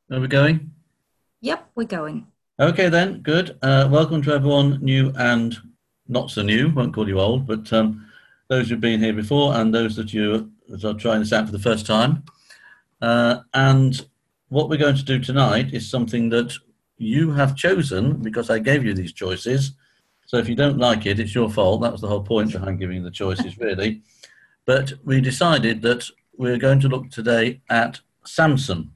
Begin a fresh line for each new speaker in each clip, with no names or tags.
Are we going?
Yep, we're going.
Okay then, good. Welcome to everyone new and not so new. Won't call you old, but those who've been here before and those that are trying this out for the first time. And what we're going to do tonight is something that you have chosen because I gave you these choices. So if you don't like it, it's your fault. That was the whole point behind giving you the choices, really. But we decided that we're going to look today at Samson.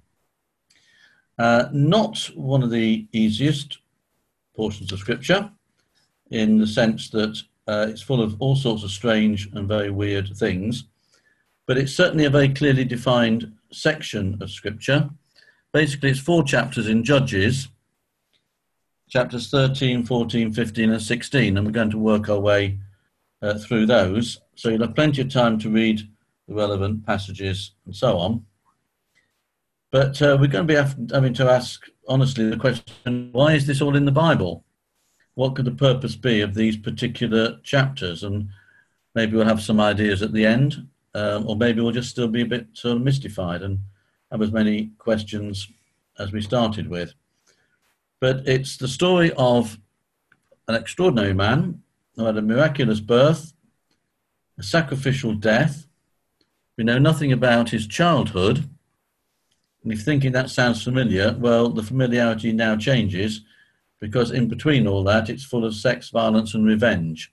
Not one of the easiest portions of scripture in the sense that it's full of all sorts of strange and very weird things, but it's certainly a very clearly defined section of scripture. Basically, it's 4 chapters in Judges, chapters 13, 14, 15, and 16, and we're going to work our way through those. So you'll have plenty of time to read the relevant passages and so on. But we're going to be having to ask, honestly, the question, why is this all in the Bible? What could the purpose be of these particular chapters? And maybe we'll have some ideas at the end, or maybe we'll just still be a bit sort of mystified and have as many questions as we started with. But it's the story of an extraordinary man who had a miraculous birth, a sacrificial death. We know nothing about his childhood. And if you're thinking that sounds familiar, well, the familiarity now changes because in between all that, it's full of sex, violence, and revenge.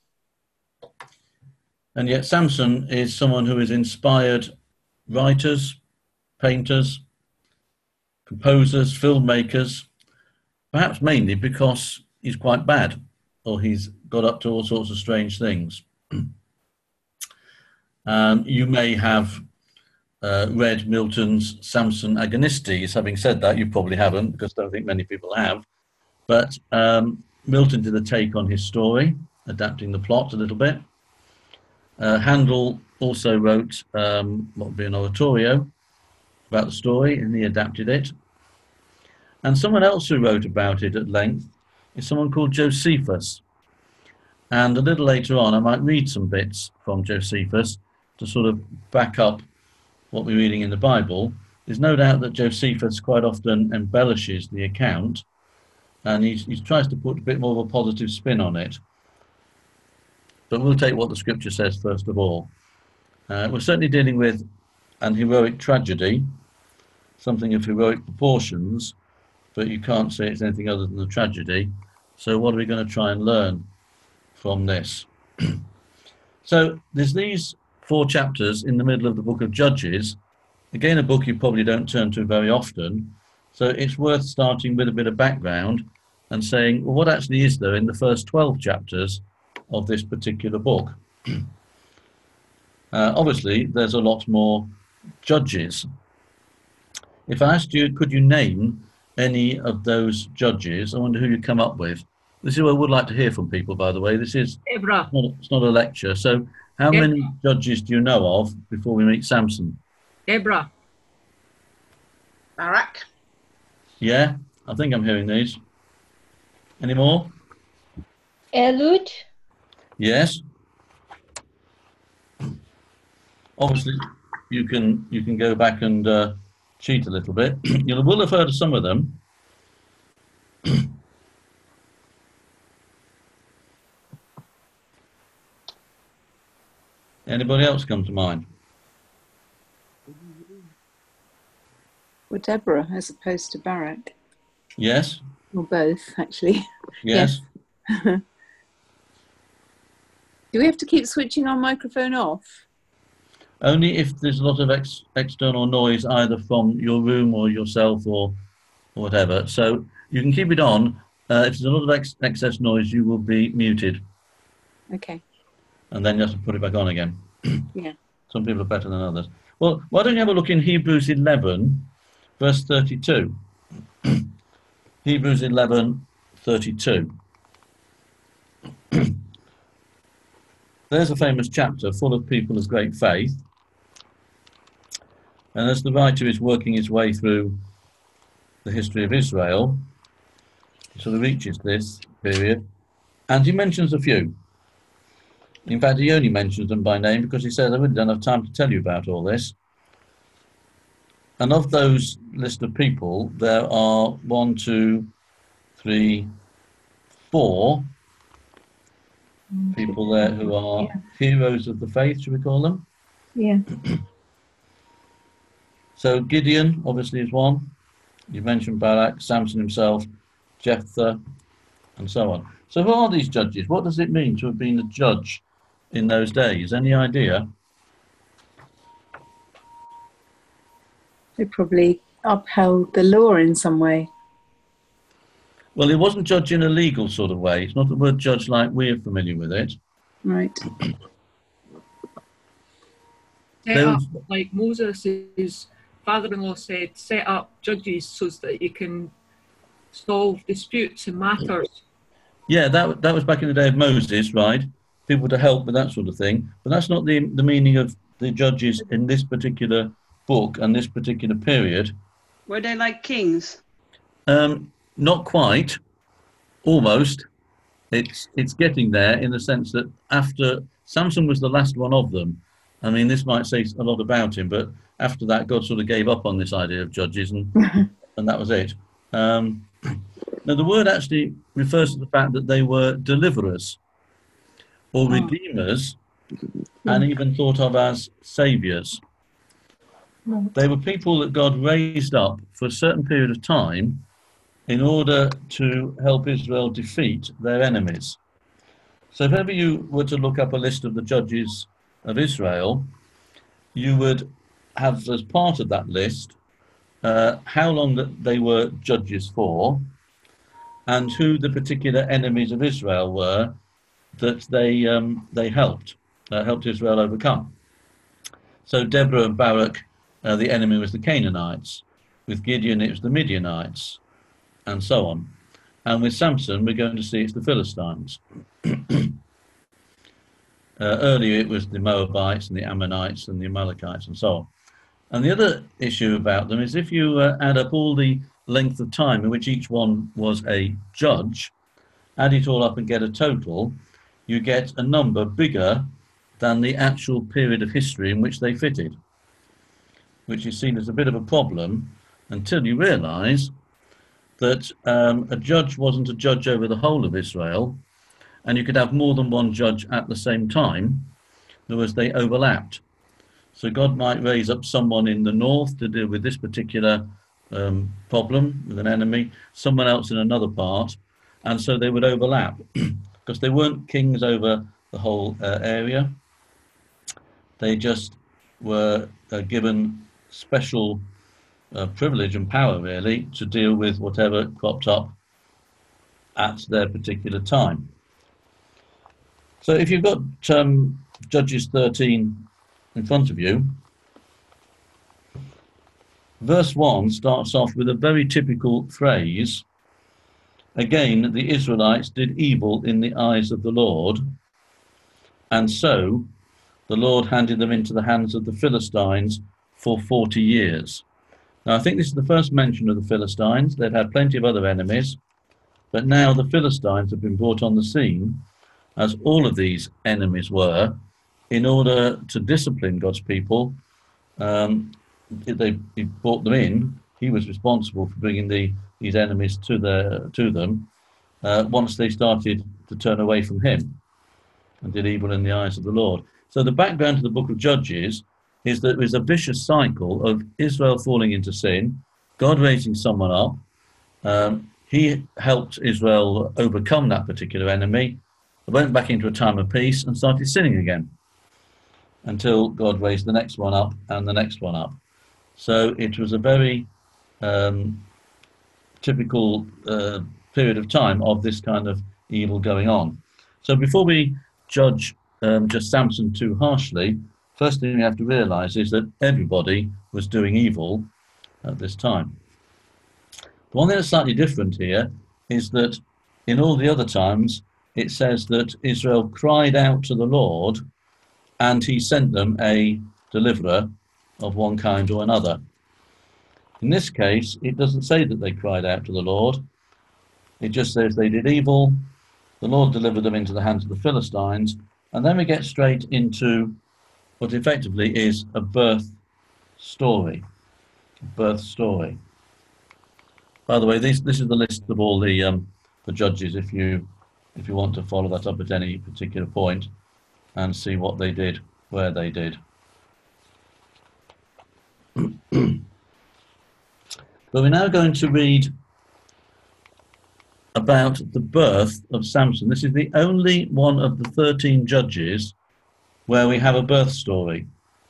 And yet Samson is someone who has inspired writers, painters, composers, filmmakers, perhaps mainly because he's quite bad or he's got up to all sorts of strange things. You may have read Milton's Samson Agonistes. Having said that, you probably haven't, because I don't think many people have. But Milton did a take on his story, adapting the plot a little bit. Handel also wrote what would be an oratorio about the story, and he adapted it. And someone else who wrote about it at length is someone called Josephus. And a little later on, I might read some bits from Josephus to sort of back up what we're reading in the Bible. There's no doubt that Josephus quite often embellishes the account, and he tries to put a bit more of a positive spin on it. But we'll take what the scripture says first of all. We're certainly dealing with an heroic tragedy, something of heroic proportions, but you can't say it's anything other than a tragedy. So what are we going to try and learn from this? So there's these 4 chapters in the middle of the book of Judges, again a book you probably don't turn to very often, so it's worth starting with a bit of background and saying, well, what actually is there in the first 12 chapters of this particular book? Obviously, there's a lot more judges. If I asked you, could you name any of those judges, I wonder who you'd come up with. This is what I would like to hear from people, by the way. This is
Deborah.
it's not a lecture. So how
Deborah.
many judges do you know of before we meet Samson?
Deborah.
Barak.
Yeah, I think I'm hearing these. Any more?
Ehud.
Yes. Obviously, you can go back and cheat a little bit. You will have heard of some of them. Anybody else come to mind?
Well, Deborah, as opposed to Barak.
Yes.
Or both, actually.
Yes.
Yes. Do we have to keep switching our microphone off?
Only if there's a lot of external noise, either from your room or yourself or whatever. So you can keep it on. If there's a lot of excess noise, you will be muted.
Okay.
And then you have to put it back on again.
Yeah.
Some people are better than others. Well, why don't you have a look in Hebrews 11, verse 32. Hebrews 11, 32. There's a famous chapter full of people of great faith. And as the writer is working his way through the history of Israel, he sort of reaches this period, and he mentions a few. In fact, he only mentions them by name because he says, I really don't have time to tell you about all this. And of those list of people, there are 1, 2, 3, 4 people there who are heroes of the faith, should we call them?
Yeah.
So Gideon, obviously, is one. You mentioned Barak, Samson himself, Jephthah, and so on. So who are these judges? What does it mean to have been a judge in those days? Any idea?
They probably upheld the law in some way.
Well, it wasn't judge in a legal sort of way. It's not the word judge like we're familiar with it.
Right.
Set up, like Moses' father-in-law said, set up judges so that you can solve disputes and matters.
Yeah, that was back in the day of Moses, right? People to help with that sort of thing. But that's not the meaning of the judges in this particular book and this particular period.
Were they like kings?
Not quite, almost. It's getting there in the sense that after Samson was the last one of them. I mean, this might say a lot about him, but after that, God sort of gave up on this idea of judges, and that was it. Now, the word actually refers to the fact that they were deliverers or redeemers, and even thought of as saviours. They were people that God raised up for a certain period of time in order to help Israel defeat their enemies. So if ever you were to look up a list of the judges of Israel, you would have as part of that list how long that they were judges for, and who the particular enemies of Israel were that they helped Israel overcome. So Deborah and Barak, the enemy was the Canaanites. With Gideon, it was the Midianites, and so on. And with Samson, we're going to see it's the Philistines. Earlier, it was the Moabites and the Ammonites and the Amalekites and so on. And the other issue about them is if you add up all the length of time in which each one was a judge, add it all up and get a total, you get a number bigger than the actual period of history in which they fitted, which is seen as a bit of a problem until you realise that a judge wasn't a judge over the whole of Israel, and you could have more than one judge at the same time. In other words, they overlapped. So God might raise up someone in the north to deal with this particular problem with an enemy, someone else in another part, and so they would overlap because they weren't kings over the whole area. They just were given special privilege and power, really, to deal with whatever cropped up at their particular time. So if you've got Judges 13 in front of you, verse 1 starts off with a very typical phrase. Again, the Israelites did evil in the eyes of the Lord, and so the Lord handed them into the hands of the Philistines for 40 years. Now, I think this is the first mention of the Philistines. They'd had plenty of other enemies, but now the Philistines have been brought on the scene, as all of these enemies were, in order to discipline God's people. He brought them in. He was responsible for bringing these enemies to them once they started to turn away from him and did evil in the eyes of the Lord. So the background to the book of Judges is that it was a vicious cycle of Israel falling into sin, God raising someone up. He helped Israel overcome that particular enemy, went back into a time of peace and started sinning again until God raised the next one up and the next one up. So it was a very typical period of time of this kind of evil going on. So before we judge just Samson too harshly, first thing we have to realise is that everybody was doing evil at this time. The one thing that's slightly different here is that in all the other times, it says that Israel cried out to the Lord and he sent them a deliverer of one kind or another. In this case, it doesn't say that they cried out to the Lord. It just says they did evil, the Lord delivered them into the hands of the Philistines, and then we get straight into what effectively is a birth story. birth story. By the way, this is the list of all the judges. If you want to follow that up at any particular point and see what they did, where they did. But we're now going to read about the birth of Samson. This is the only one of the 13 judges where we have a birth story.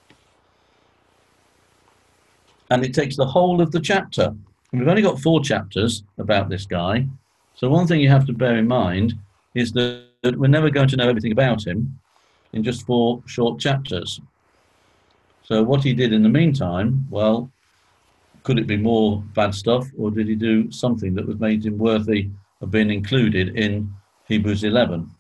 And it takes the whole of the chapter. And we've only got 4 chapters about this guy. So one thing you have to bear in mind is that we're never going to know everything about him in just 4 short chapters. So what he did in the meantime, well, could it be more bad stuff, or did he do something that was made him worthy of being included in Hebrews 11?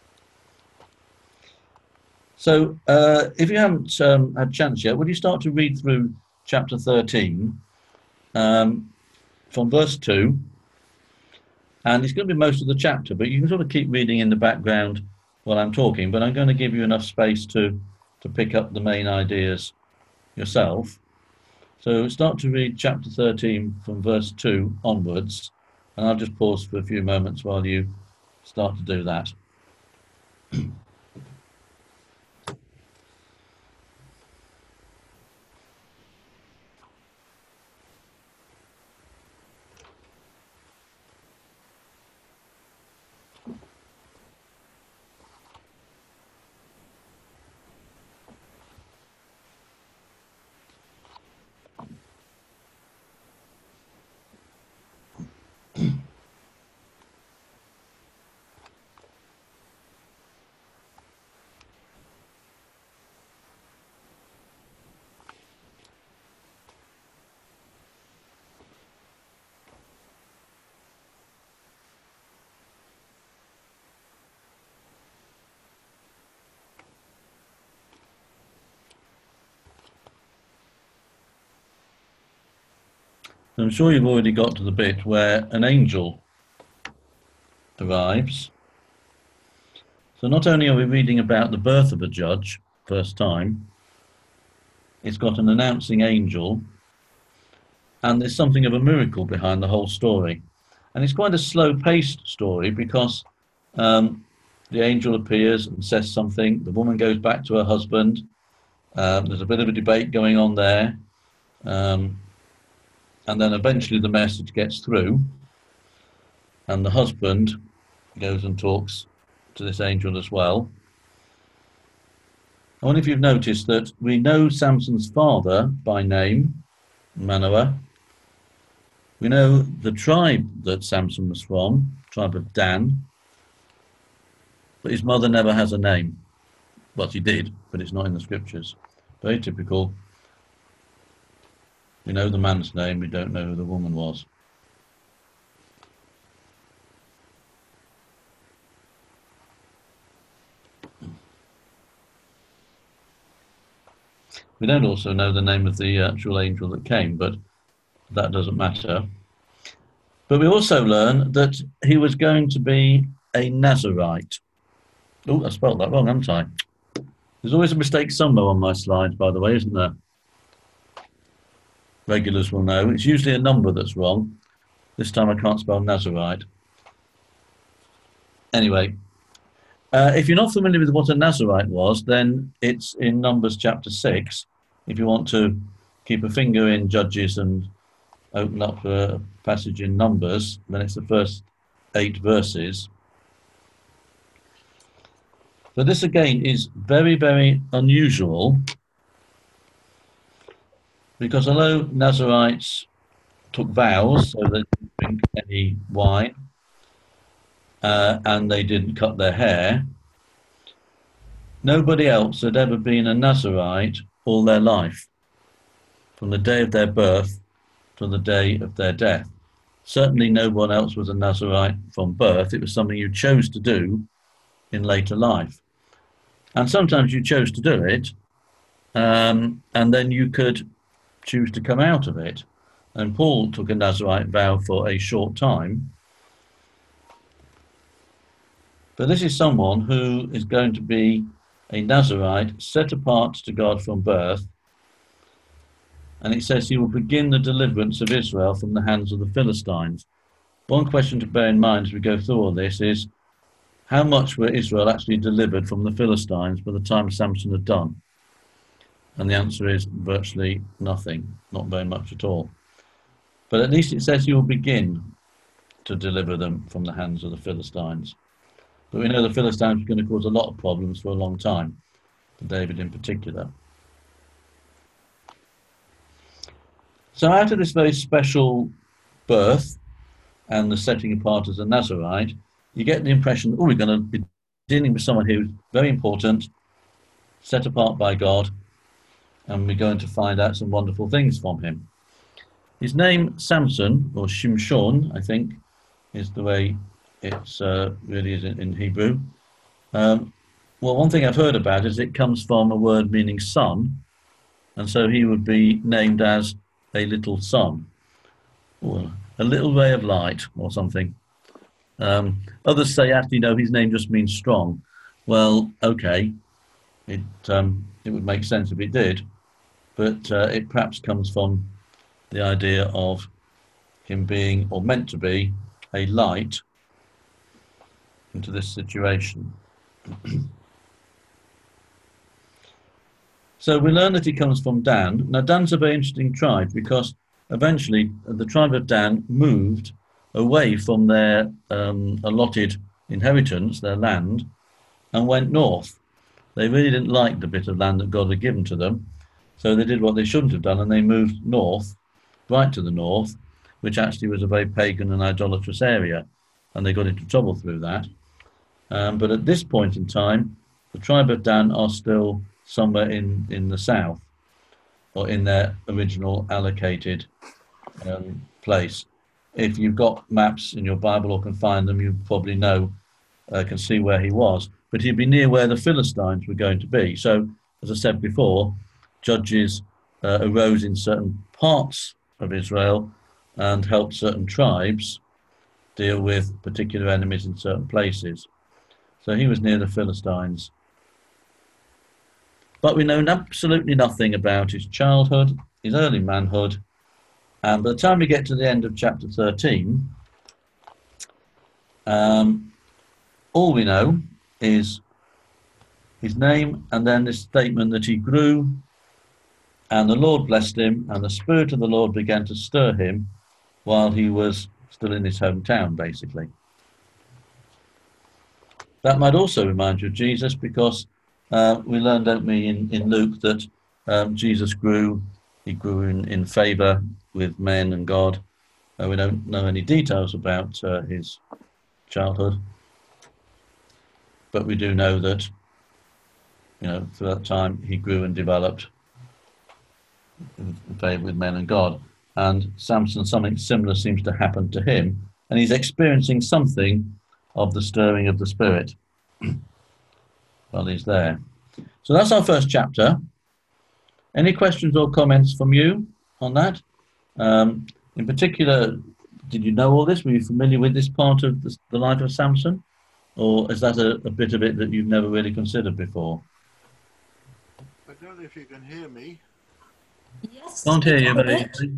So if you haven't had a chance yet, would you start to read through chapter 13 from verse 2? And it's going to be most of the chapter, but you can sort of keep reading in the background while I'm talking, but I'm going to give you enough space to pick up the main ideas yourself. So start to read chapter 13 from verse 2 onwards, and I'll just pause for a few moments while you start to do that. I'm sure you've already got to the bit where an angel arrives. So not only are we reading about the birth of a judge, first time, it's got an announcing angel, and there's something of a miracle behind the whole story. And it's quite a slow-paced story because the angel appears and says something, the woman goes back to her husband, there's a bit of a debate going on there, and then eventually the message gets through, and the husband goes and talks to this angel as well. I wonder if you've noticed that we know Samson's father by name, Manoah. We know the tribe that Samson was from, tribe of Dan, but his mother never has a name. Well, she did, but it's not in the scriptures. Very typical. We know the man's name, we don't know who the woman was. We don't also know the name of the actual angel that came, but that doesn't matter. But we also learn that he was going to be a Nazarite. Oh, I spelled that wrong, haven't I? There's always a mistake somewhere on my slides, by the way, isn't there? Regulars will know. It's usually a number that's wrong. This time I can't spell Nazarite. Anyway, if you're not familiar with what a Nazarite was, then it's in Numbers chapter 6. If you want to keep a finger in Judges and open up a passage in Numbers, then it's the first 8 verses. But this again is very, very unusual, because although Nazarites took vows, so they didn't drink any wine, and they didn't cut their hair, nobody else had ever been a Nazarite all their life, from the day of their birth to the day of their death. Certainly no one else was a Nazarite from birth. It was something you chose to do in later life. And sometimes you chose to do it, and then you could choose to come out of it. And Paul took a Nazarite vow for a short time. But this is someone who is going to be a Nazarite set apart to God from birth. and it says he will begin the deliverance of Israel from the hands of the Philistines. One question to bear in mind as we go through all this is, how much were Israel actually delivered from the Philistines by the time Samson had done? And the answer is virtually nothing, not very much at all. But at least it says he will begin to deliver them from the hands of the Philistines. But we know the Philistines were going to cause a lot of problems for a long time, for David in particular. So out of this very special birth and the setting apart as a Nazarite, you get the impression that, we're going to be dealing with someone who's very important, set apart by God, and we're going to find out some wonderful things from him. His name, Samson, or Shimshon, I think, is the way it's really is in Hebrew. Well, one thing I've heard about is it comes from a word meaning son, and so he would be named as a little son, or a little ray of light, or something. Others say, actually, no, his name just means strong. Well, okay, it would make sense if it did, but it perhaps comes from the idea of him being, or meant to be, a light into this situation. So we learn that he comes from Dan. Now, Dan's a very interesting tribe because eventually the tribe of Dan moved away from their allotted inheritance, their land, and went north. They really didn't like the bit of land that God had given to them, so they did what they shouldn't have done, and they moved north, right to the north, which actually was a very pagan and idolatrous area, and they got into trouble through that. But at this point in time, the tribe of Dan are still somewhere in the south, or in their original allocated place. If you've got maps in your Bible or can find them, you probably can see where he was. But he'd be near where the Philistines were going to be. So, as I said before, judges arose in certain parts of Israel and helped certain tribes deal with particular enemies in certain places. So he was near the Philistines. But we know absolutely nothing about his childhood, his early manhood, and by the time we get to the end of chapter 13, all we know is his name, and then this statement that he grew, and the Lord blessed him, and the Spirit of the Lord began to stir him while he was still in his hometown, basically. That might also remind you of Jesus, because we learned, don't we, in Luke that Jesus grew. He grew in favour with men and God. We don't know any details about his childhood, but we do know that, through that time he grew and developed in favour with men and God. And Samson, something similar seems to happen to him, and he's experiencing something of the stirring of the Spirit while he's there. So that's our first chapter. Any questions or comments from you on that? In particular, did you know all this? Were you familiar with this part of the life of Samson? Or is that a bit of it that you've never really considered before?
I don't know if you can hear me.
Yes.
Can't hear you
we
very
can.
easily.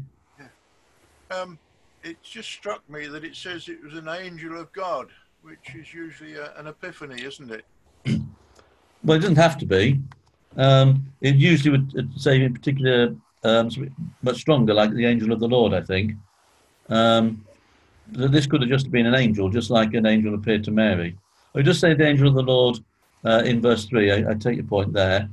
It just struck me that it says it was an angel of God, which is usually an epiphany, isn't it?
Well, it doesn't have to be. It usually would say in particular much stronger, like the angel of the Lord, I think. This could have just been an angel, just like an angel appeared to Mary. Or just say the angel of the Lord in verse 3. I take your point there.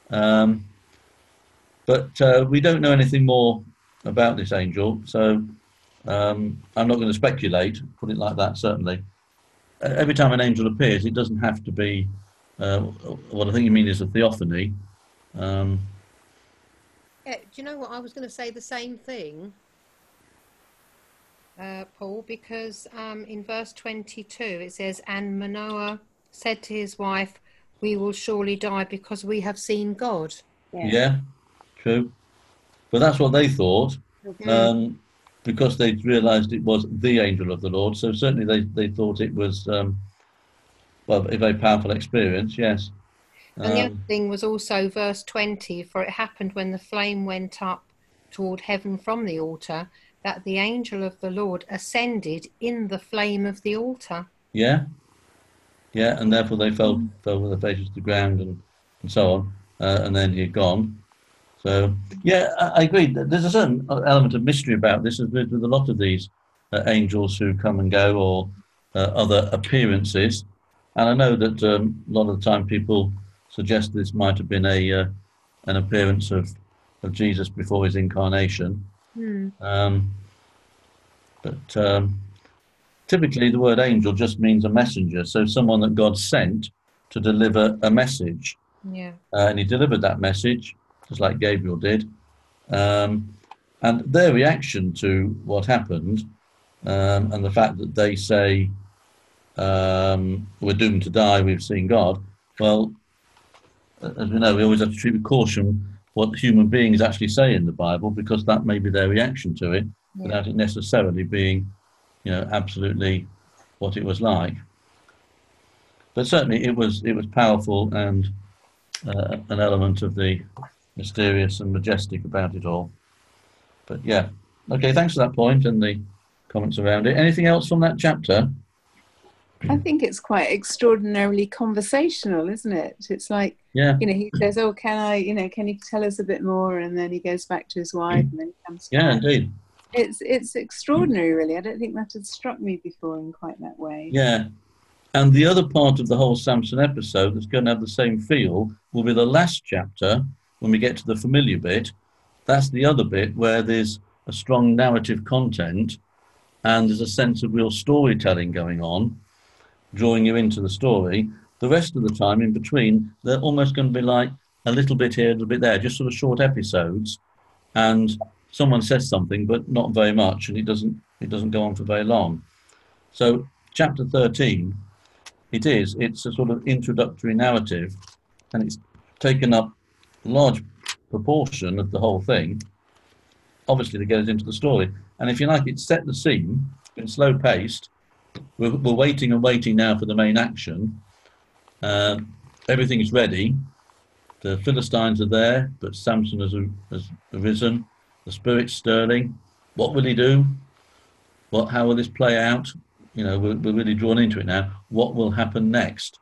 But we don't know anything more about this angel, so I'm not going to speculate, put it like that, certainly. Every time an angel appears, it doesn't have to be what I think you mean is a theophany.
Yeah, do you know what? I was going to say the same thing, Paul, because in verse 22 it says, and Manoah said to his wife, we will surely die because we have seen God.
Yeah, true. But that's what they thought, because they realised it was the angel of the Lord. So certainly they thought it was, a very powerful experience, yes.
And the other thing was also verse 20, for it happened when the flame went up toward heaven from the altar, that the angel of the Lord ascended in the flame of the altar.
Yeah, yeah, and therefore they fell with their faces to the ground and so on, and then he had gone. So, yeah, I agree. There's a certain element of mystery about this, as with a lot of these angels who come and go, or other appearances. And I know that a lot of the time people suggest this might have been an appearance of Jesus before his incarnation. But typically the word angel just means a messenger, so someone that God sent to deliver a message.
Yeah.
And he delivered that message, just like Gabriel did. And their reaction to what happened, and the fact that they say, we're doomed to die, we've seen God. Well, as we know, we always have to treat with caution what human beings actually say in the Bible, because that may be their reaction to it, without it necessarily being, absolutely what it was like. But certainly it was powerful, and an element of the mysterious and majestic about it all. But yeah, okay, thanks for that point and the comments around it. Anything else from that chapter?
I think it's quite extraordinarily conversational, isn't it? It's like, he says, "Oh, can you tell us a bit more?" And then he goes back to his wife, and then he comes back.
Yeah, indeed.
It's extraordinary, really. I don't think that had struck me before in quite that way.
Yeah. And the other part of the whole Samson episode that's going to have the same feel will be the last chapter, when we get to the familiar bit. That's the other bit where there's a strong narrative content and there's a sense of real storytelling going on, drawing you into the story. The rest of the time in between, they're almost going to be like a little bit here, a little bit there, just sort of short episodes. And someone says something, but not very much, and it doesn't go on for very long. So chapter 13, it's a sort of introductory narrative, and it's taken up a large proportion of the whole thing, obviously, to get us into the story. And if you like, it's set the scene, been slow paced. We're waiting and waiting now for the main action. Everything is ready. The Philistines are there, but Samson has arisen. The spirit's stirring. What will he do? How will this play out? We're really drawn into it now. What will happen next?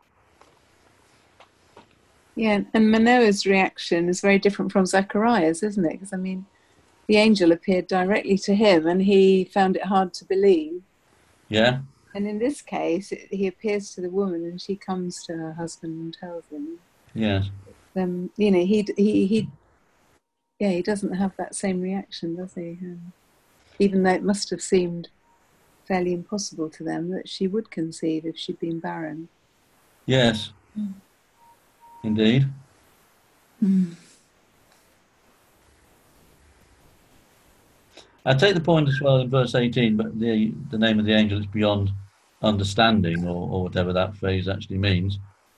Yeah, and Manoah's reaction is very different from Zechariah's, isn't it? Because, the angel appeared directly to him and he found it hard to believe.
Yeah.
And in this case, he appears to the woman and she comes to her husband and tells him.
Yes.
He doesn't have that same reaction, does he? Even though it must have seemed fairly impossible to them that she would conceive if she'd been barren.
Yes. Indeed. I take the point as well in verse 18, but the name of the angel is beyond understanding, or whatever that phrase actually means.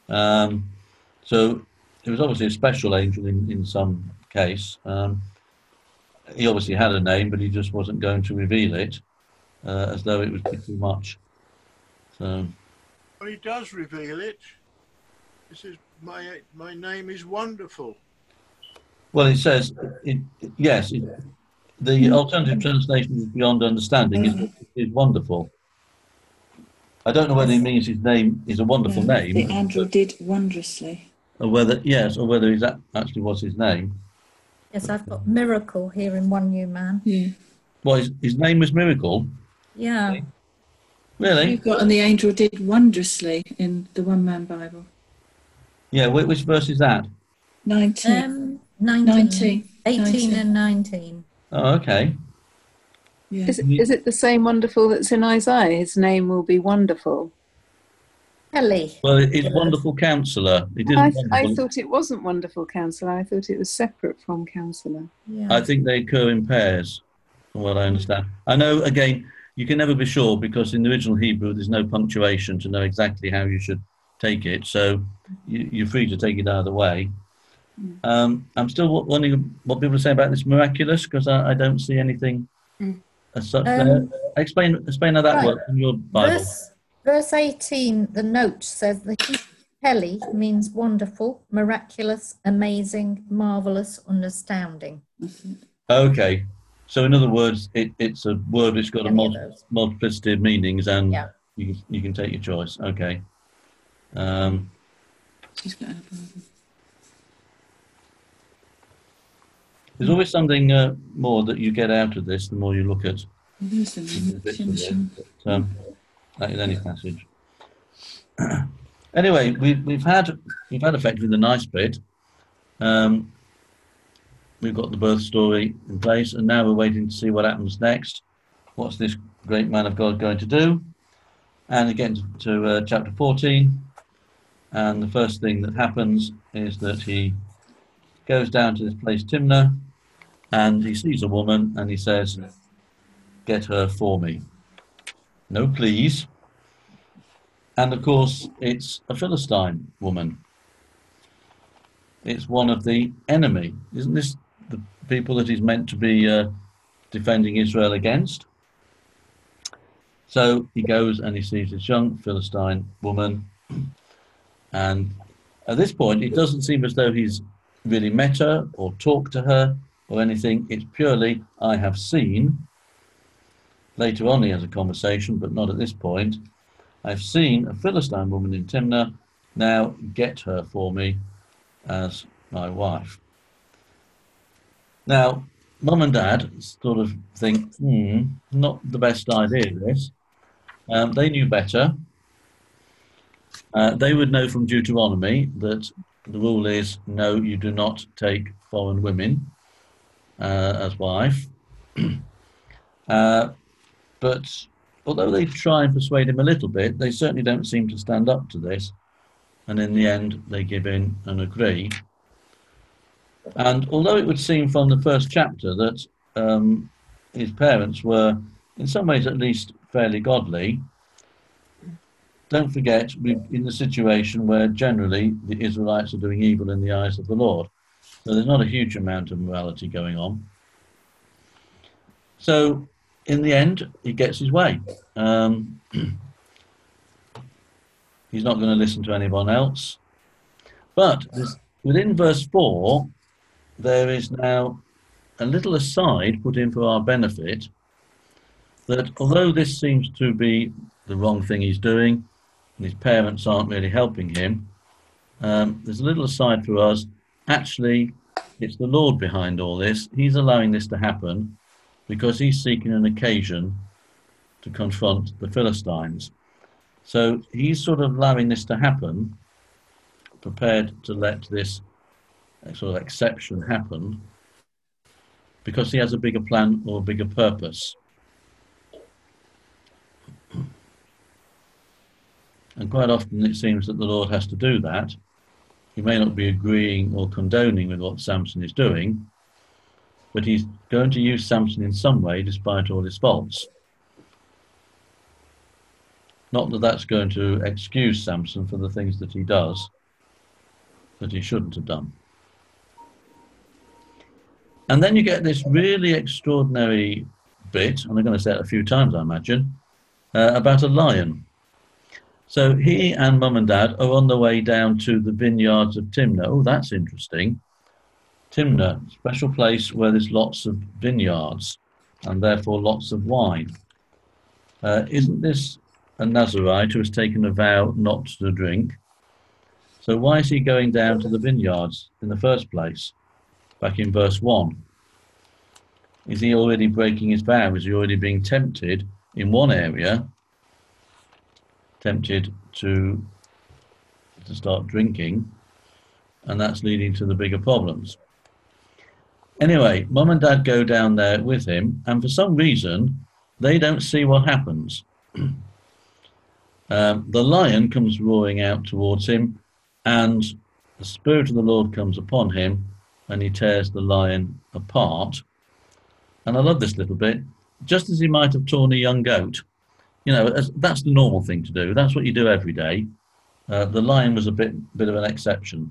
So it was obviously a special angel in some case. He obviously had a name, but he just wasn't going to reveal it, as though it was too much. So.
Well, he does reveal it. He says, my name is Wonderful.
Well, it says, yes, the alternative translation is beyond understanding, is wonderful. I don't know whether he means his name is a wonderful name.
The angel did wondrously.
Or whether that actually was his name.
Yes, I've got miracle here in One New Man. Yeah.
Well, his name was Miracle?
Yeah.
Really?
You've got, and the angel did wondrously in the One Man Bible.
Yeah, which verse is that?
19. 19. 18 and 19.
Oh, okay.
Yeah.
Is it the same Wonderful that's in Isaiah? His name will be Wonderful.
Ellie.
Well, it's Wonderful Counselor.
I thought it wasn't Wonderful Counselor. I thought it was separate from Counselor.
Yeah.
I think they occur in pairs, from what I understand. I know, again, you can never be sure, because in the original Hebrew there's no punctuation to know exactly how you should take it, so you're free to take it either way. I'm still wondering what people say about this miraculous, because I don't see anything as such there. Explain how that works in your Bible.
Verse 18, the note says the Hebrew Heli means wonderful, miraculous, amazing, marvellous, and astounding.
Okay. So in other words, it's a word which got a
Any of those.
multiplicity of meanings, and
Yeah.
you can take your choice. Okay.
She's got a problem.
There's always something more that you get out of this the more you look at bits of it. But, that is any passage. Anyway, we've had effectively the nice bit. We've got the birth story in place, and now we're waiting to see what happens next. What's this great man of God going to do? And again to chapter 14, and the first thing that happens is that he goes down to this place Timnah, and he sees a woman, and he says, "Get her for me." No, please. And of course, it's a Philistine woman. It's one of the enemy. Isn't this the people that he's meant to be defending Israel against? So he goes and he sees this young Philistine woman. And at this point, it doesn't seem as though he's really met her or talked to her or anything. It's purely, I have seen. Later on, he has a conversation, but not at this point. I've seen a Philistine woman in Timnah. Now get her for me as my wife. Now, Mum and Dad sort of think, not the best idea, this. They knew better. They would know from Deuteronomy that the rule is, no, you do not take foreign women as wife. But although they try and persuade him a little bit, they certainly don't seem to stand up to this. And in the end, they give in and agree. And although it would seem from the first chapter that his parents were, in some ways at least, fairly godly, don't forget we're in the situation where generally the Israelites are doing evil in the eyes of the Lord. So there's not a huge amount of morality going on. So in the end, he gets his way. He's not going to listen to anyone else. But within verse 4, there is now a little aside put in for our benefit, that although this seems to be the wrong thing he's doing, and his parents aren't really helping him, there's a little aside for us. Actually, it's the Lord behind all this. He's allowing this to happen because he's seeking an occasion to confront the Philistines. So he's sort of allowing this to happen, prepared to let this sort of exception happen, because he has a bigger plan or a bigger purpose. And quite often it seems that the Lord has to do that. He may not be agreeing or condoning with what Samson is doing, but he's going to use Samson in some way despite all his faults. Not that that's going to excuse Samson for the things that he does, that he shouldn't have done. And then you get this really extraordinary bit, and I'm going to say it a few times, I imagine, about a lion. So he and Mum and Dad are on the way down to the vineyards of Timnah. Oh, that's interesting. Timnah, special place where there's lots of vineyards and therefore lots of wine. Isn't this a Nazarite who has taken a vow not to drink? So why is he going down to the vineyards in the first place, back in verse 1? Is he already breaking his vow? Is he already being tempted in one area, tempted to start drinking, and that's leading to the bigger problems? Anyway, Mum and Dad go down there with him, and for some reason, they don't see what happens. The lion comes roaring out towards him, and the Spirit of the Lord comes upon him, and he tears the lion apart. And I love this little bit. Just as he might have torn a young goat, you know, that's the normal thing to do. That's what you do every day. The lion was a bit of an exception.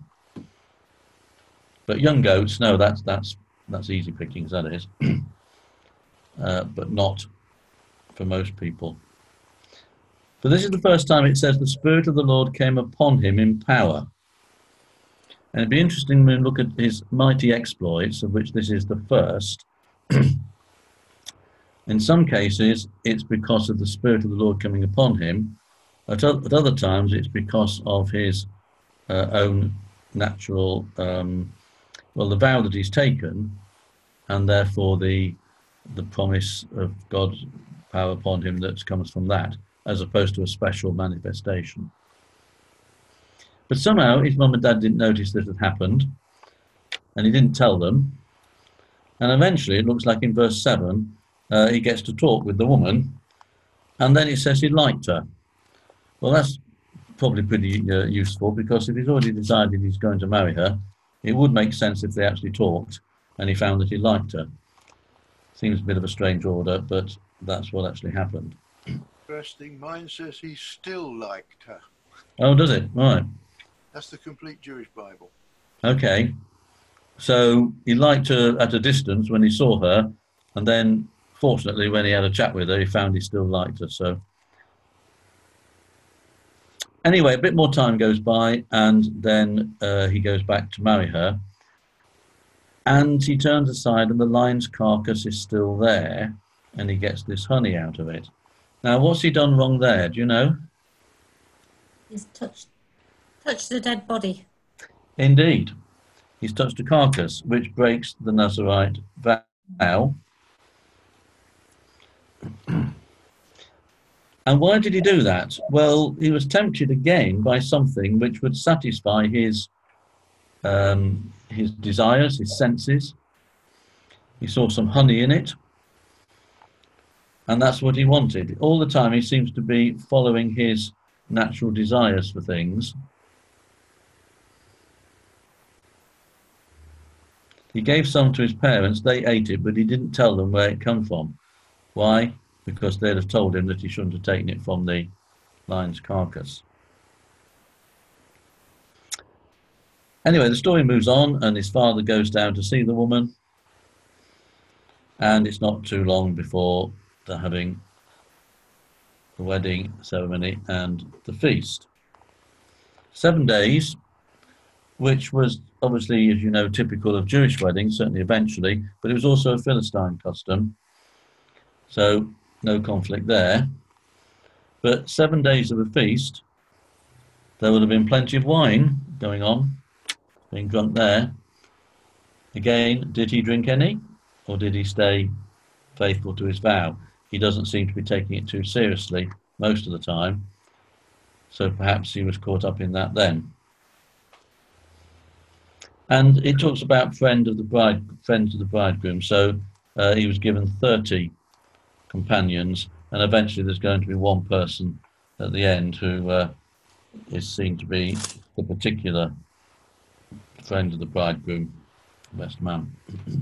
But young goats, no, that's easy pickings, that is. But not for most people. But this is the first time it says the Spirit of the Lord came upon him in power. And it'd be interesting when we look at his mighty exploits, of which this is the first, In some cases, it's because of the Spirit of the Lord coming upon him. At other times, it's because of his own natural, the vow that he's taken, and therefore the promise of God's power upon him that comes from that, as opposed to a special manifestation. But somehow his mum and dad didn't notice this had happened, and he didn't tell them. And eventually, it looks like in verse 7, he gets to talk with the woman, and then he says he liked her. Well, that's probably pretty useful, because if he's already decided he's going to marry her, it would make sense if they actually talked and he found that he liked her. Seems a bit of a strange order, but that's what actually happened.
Interesting. Mine says he still liked her.
Oh, does it? Right.
That's the complete Jewish Bible.
Okay. So he liked her at a distance when he saw her, and then, fortunately, when he had a chat with her, he found he still liked her. So anyway, a bit more time goes by, and then he goes back to marry her. And he turns aside, and the lion's carcass is still there, and he gets this honey out of it. Now, what's he done wrong there? Do you know?
He's touched the dead body.
Indeed. He's touched a carcass, which breaks the Nazarite vow. And why did he do that? Well, he was tempted again by something which would satisfy his desires, his senses. He saw some honey in it, and that's what he wanted. All the time he seems to be following his natural desires for things. He gave some to his parents, they ate it, but he didn't tell them where it came from. Why? Because they'd have told him that he shouldn't have taken it from the lion's carcass. Anyway, the story moves on, and his father goes down to see the woman, and it's not too long before they're having the wedding ceremony and the feast. 7 days, which was obviously, as you know, typical of Jewish weddings, certainly eventually, but it was also a Philistine custom, so no conflict there. But 7 days of a feast, there would have been plenty of wine going on, being drunk there. Again, did he drink any, or did he stay faithful to his vow? He doesn't seem to be taking it too seriously most of the time, so perhaps he was caught up in that then. And it talks about friends of the bridegroom. So he was given 30 companions, and eventually there's going to be one person at the end who is seen to be the particular friend of the bridegroom, best man.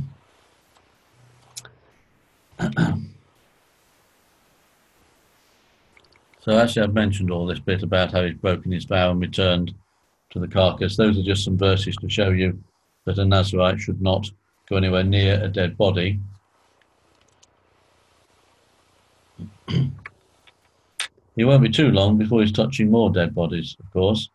So actually I've mentioned all this bit about how he's broken his vow and returned to the carcass. Those are just some verses to show you that a Nazarite should not go anywhere near a dead body. He won't be too long before he's touching more dead bodies, of course.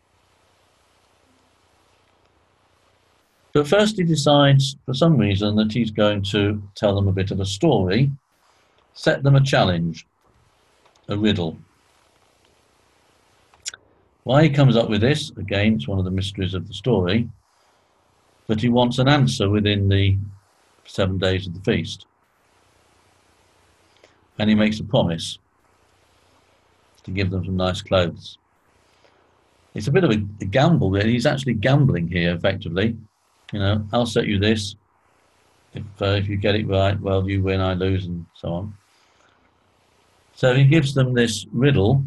But first he decides, for some reason, that he's going to tell them a bit of a story, set them a challenge, a riddle. Why he comes up with this, again, it's one of the mysteries of the story, but he wants an answer within the 7 days of the feast. And he makes a promise to give them some nice clothes. It's a bit of a gamble, really. He's actually gambling here, effectively. You know, I'll set you this. If you get it right, well, you win, I lose, and so on. So he gives them this riddle,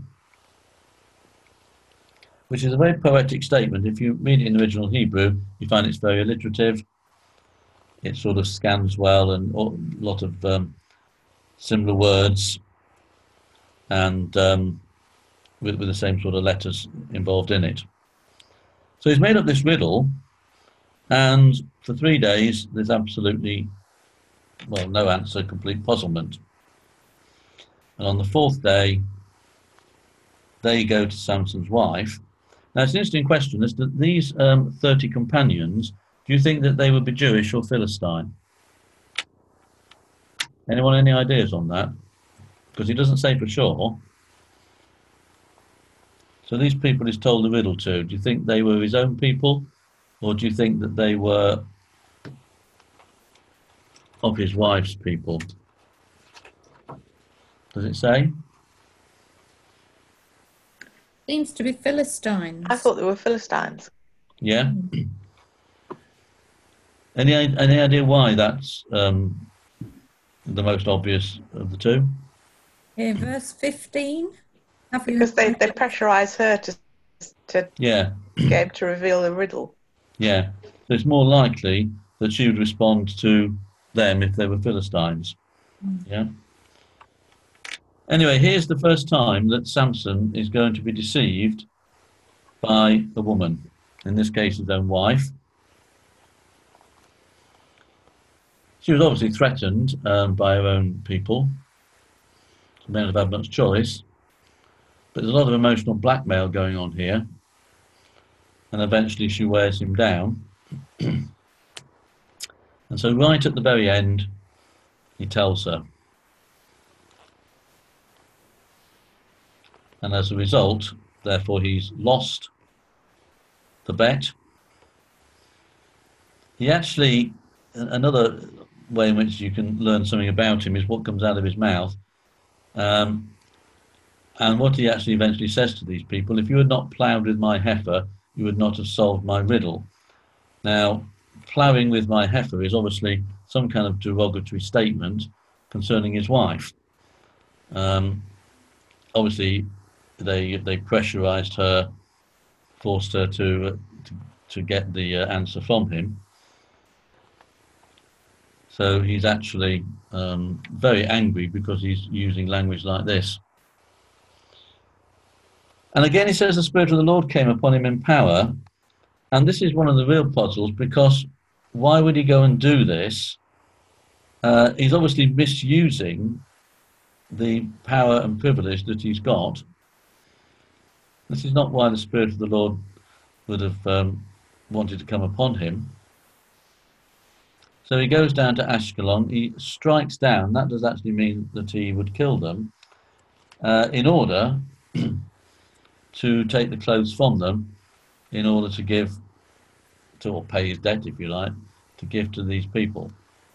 which is a very poetic statement. If you read it in the original Hebrew, you find it's very alliterative. It sort of scans well, and a lot of similar words, and with the same sort of letters involved in it. So he's made up this riddle, and for 3 days there's absolutely, well, no answer, complete puzzlement. And on the 4th day, they go to Samson's wife. Now, it's an interesting question as to these 30 companions. Do you think that they would be Jewish or Philistine? Anyone any ideas on that? Because he doesn't say for sure. So these people he's told the riddle to, do you think they were his own people, or do you think that they were of his wife's people? Does it say?
Seems to be Philistines.
I thought they were Philistines.
Yeah. Any idea why that's the most obvious of the two?
In verse 15.
Because they pressurise her to
yeah.
get able to reveal the riddle.
Yeah. So it's more likely that she would respond to them if they were Philistines. Yeah. Anyway, here's the first time that Samson is going to be deceived by a woman, in this case his own wife. She was obviously threatened by her own people. She may not have had much choice, but there's a lot of emotional blackmail going on here, and eventually she wears him down. And so right at the very end, he tells her. And as a result, therefore, he's lost the bet. He actually, another way in which you can learn something about him is what comes out of his mouth. And what he actually eventually says to these people: if you had not ploughed with my heifer, you would not have solved my riddle. Now, ploughing with my heifer is obviously some kind of derogatory statement concerning his wife. Obviously, they pressurized her, forced her to get the answer from him. So he's actually very angry because he's using language like this. And again, he says the Spirit of the Lord came upon him in power. And this is one of the real puzzles, because why would he go and do this? He's obviously misusing the power and privilege that he's got. This is not why the Spirit of the Lord would have wanted to come upon him. So he goes down to Ashkelon, he strikes down, that does actually mean that he would kill them, in order to take the clothes from them, in order to give, or pay his debt if you like, to give to these people.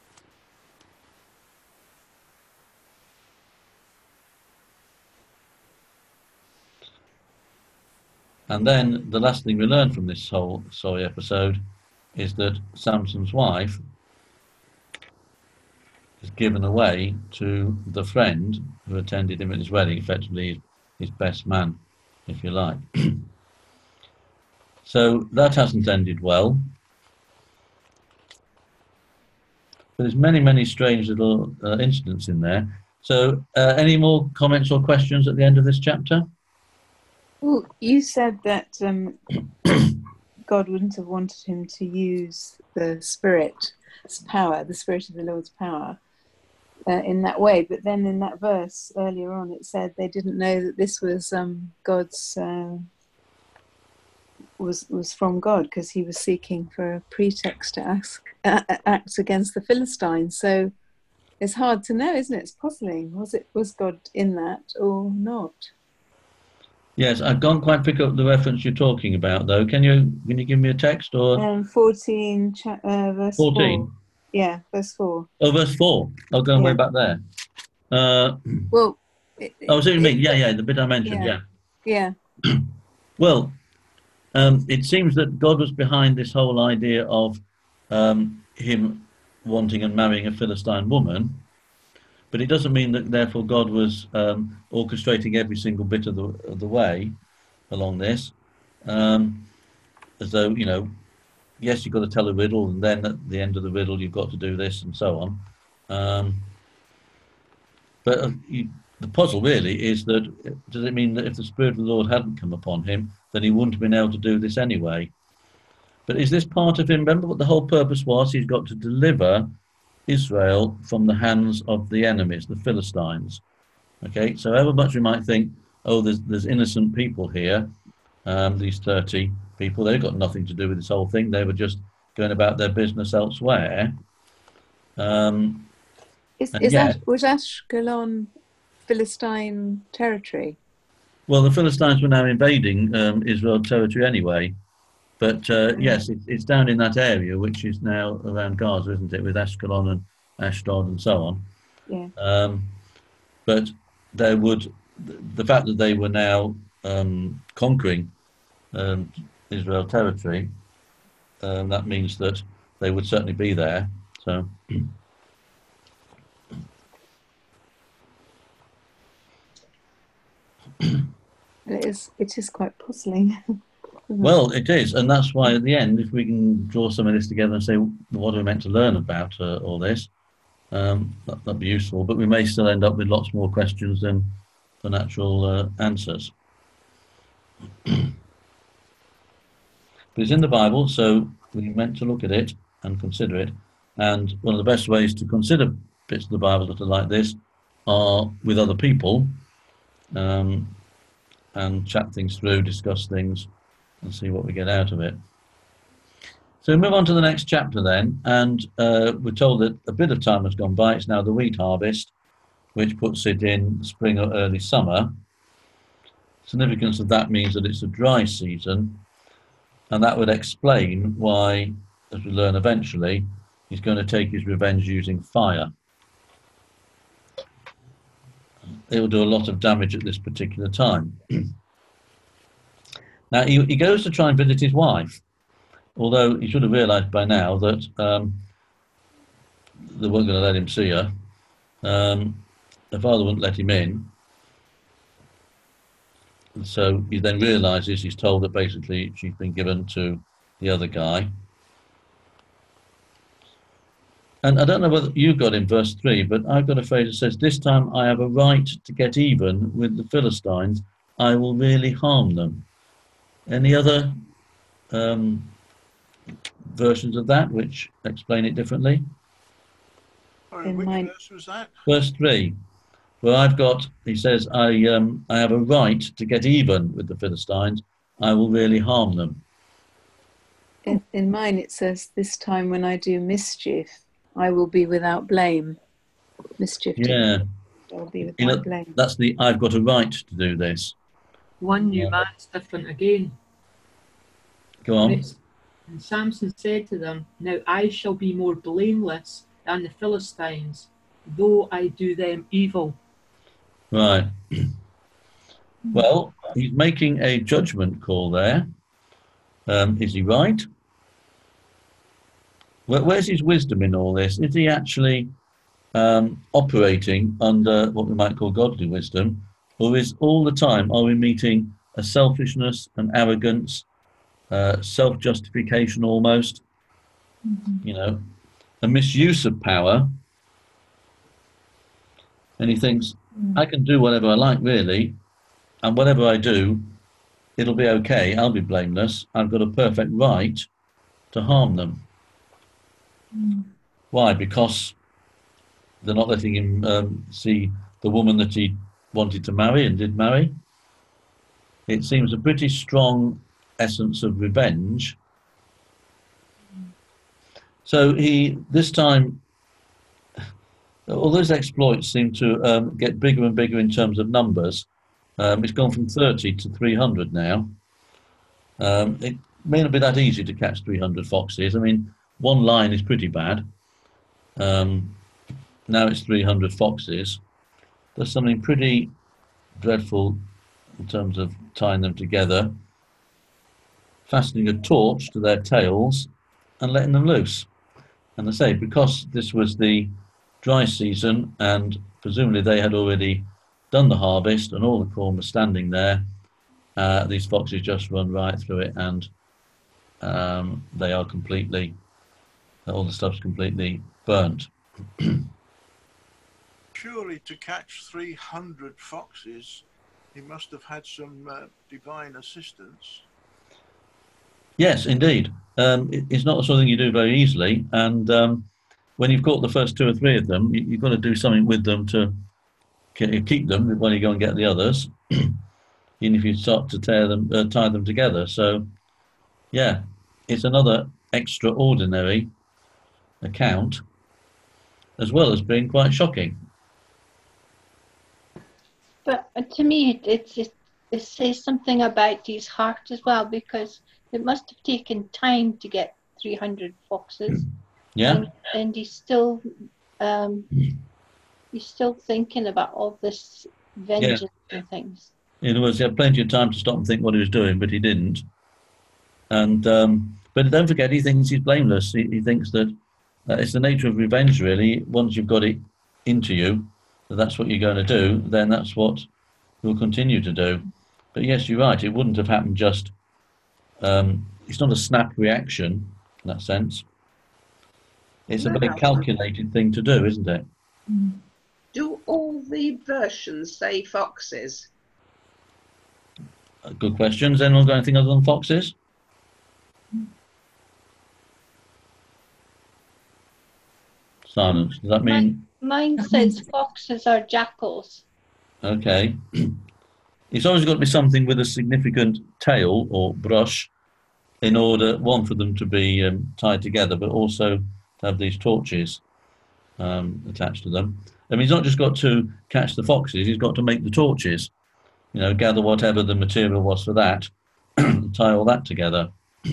And then the last thing we learn from this whole episode is that Samson's wife is given away to the friend who attended him at his wedding, effectively his best man, if you like. So that hasn't ended well. But there's many, many strange little incidents in there. So any more comments or questions at the end of this chapter?
Well, you said that God wouldn't have wanted him to use the Spirit's power, the Spirit of the Lord's power, in that way. But then in that verse earlier on, it said they didn't know that this was God's, was from God, because he was seeking for a pretext to act against the Philistines. So it's hard to know, isn't it? It's puzzling. Was God in that or not?
Yes, I can't quite pick up the reference you're talking about, though. Can you give me a text or?
14, verse
14.
4. Yeah, verse 4.
Oh, verse 4. I'll go way back there.
Well.
See what you mean. Yeah, the bit I mentioned.
Yeah.
Well, it seems that God was behind this whole idea of him wanting and marrying a Philistine woman. But it doesn't mean that, therefore, God was orchestrating every single bit of the way along this. As though, yes, you've got to tell a riddle, and then at the end of the riddle, you've got to do this, and so on. But the puzzle really is that, does it mean that if the Spirit of the Lord hadn't come upon him, then he wouldn't have been able to do this anyway? But is this part of him? Remember what the whole purpose was? He's got to deliver Israel from the hands of the enemies, the Philistines. Okay, so however much we might think, oh, there's innocent people here, these 30 people, they've got nothing to do with this whole thing, they were just going about their business elsewhere.
Is
Yet,
that was Ashkelon Philistine territory?
well, the Philistines were now invading Israel territory anyway. But yes, it's down in that area, which is now around Gaza, isn't it, with Ashkelon and Ashdod and so on.
Yeah.
But the fact that they were now conquering Israel territory, that means that they would certainly be there. So.
It is quite puzzling.
Well, it is, and that's why at the end, if we can draw some of this together and say, what are we meant to learn about all this, that'd be useful. But we may still end up with lots more questions than the natural answers. But it's in the Bible, so we're meant to look at it and consider it. And one of the best ways to consider bits of the Bible that are like this are with other people, and chat things through, discuss things, and see what we get out of it. So we move on to the next chapter then, and we're told that a bit of time has gone by. It's now the wheat harvest, which puts it in spring or early summer. Significance of that means that it's a dry season, and that would explain why, as we learn eventually, he's going to take his revenge using fire. It will do a lot of damage at this particular time. Now, he goes to try and visit his wife, although he should have realised by now that they weren't going to let him see her. The father wouldn't let him in. And so he then realises, he's told that basically she's been given to the other guy. And I don't know whether you got in verse 3, but I've got a phrase that says, this time I have a right to get even with the Philistines. I will really harm them. Any other versions of that which explain it differently?
Sorry, which verse was that?
Verse 3, where I've got, he says, I have a right to get even with the Philistines. I will really harm them.
In mine it says, this time when I do mischief, I will be without blame. Mischief.
Yeah.
I will be without blame.
That's the I've got a right to do this.
One new man's different again.
Go on.
And Samson said to them, now I shall be more blameless than the Philistines, though I do them evil.
Right. Well, he's making a judgment call there. Is he right? Where's his wisdom in all this? Is he actually operating under what we might call godly wisdom? Or is all the time, are we meeting a selfishness, an arrogance, self-justification almost, you know, a misuse of power? And he thinks, I can do whatever I like, really, and whatever I do, it'll be okay, I'll be blameless, I've got a perfect right to harm them. Why? Because they're not letting him see the woman that he wanted to marry and did marry. It seems a pretty strong essence of revenge. So he, this time, all those exploits seem to get bigger and bigger in terms of numbers. It's gone from 30 to 300 now. It may not be that easy to catch 300 foxes. I mean, one line is pretty bad. Now it's 300 foxes. There's something pretty dreadful in terms of tying them together, fastening a torch to their tails and letting them loose. And I say, because this was the dry season and presumably they had already done the harvest and all the corn was standing there, these foxes just run right through it, and they are completely, all the stuff's completely burnt.
Surely to catch 300 foxes, he must have had some divine assistance.
Yes, indeed. It's not something you do very easily, and when you've caught the first 2 or 3 of them, you've got to do something with them to keep them when you go and get the others, even if you start to tie them together. So, yeah, it's another extraordinary account. as well as being quite shocking.
But to me, it says something about his heart as well, because it must have taken time to get 300 foxes.
Yeah.
And he's still thinking about all this vengeance and things.
In other words, he had plenty of time to stop and think what he was doing, but he didn't. And but don't forget, he thinks he's blameless. He thinks that it's the nature of revenge, really. Once you've got it into you, that's what you're going to do, then that's what you'll continue to do. But yes, you're right. It wouldn't have happened just. It's not a snap reaction in that sense. It's a very calculated thing to do, isn't it?
Do all the versions say foxes?
Good question. Has anyone got anything other than foxes? Silence. Does that mean?
Mine says foxes are jackals.
Okay. It's always got to be something with a significant tail or brush in order, one, for them to be tied together, but also to have these torches attached to them. I mean, he's not just got to catch the foxes, he's got to make the torches, you know, gather whatever the material was for that, tie all that together.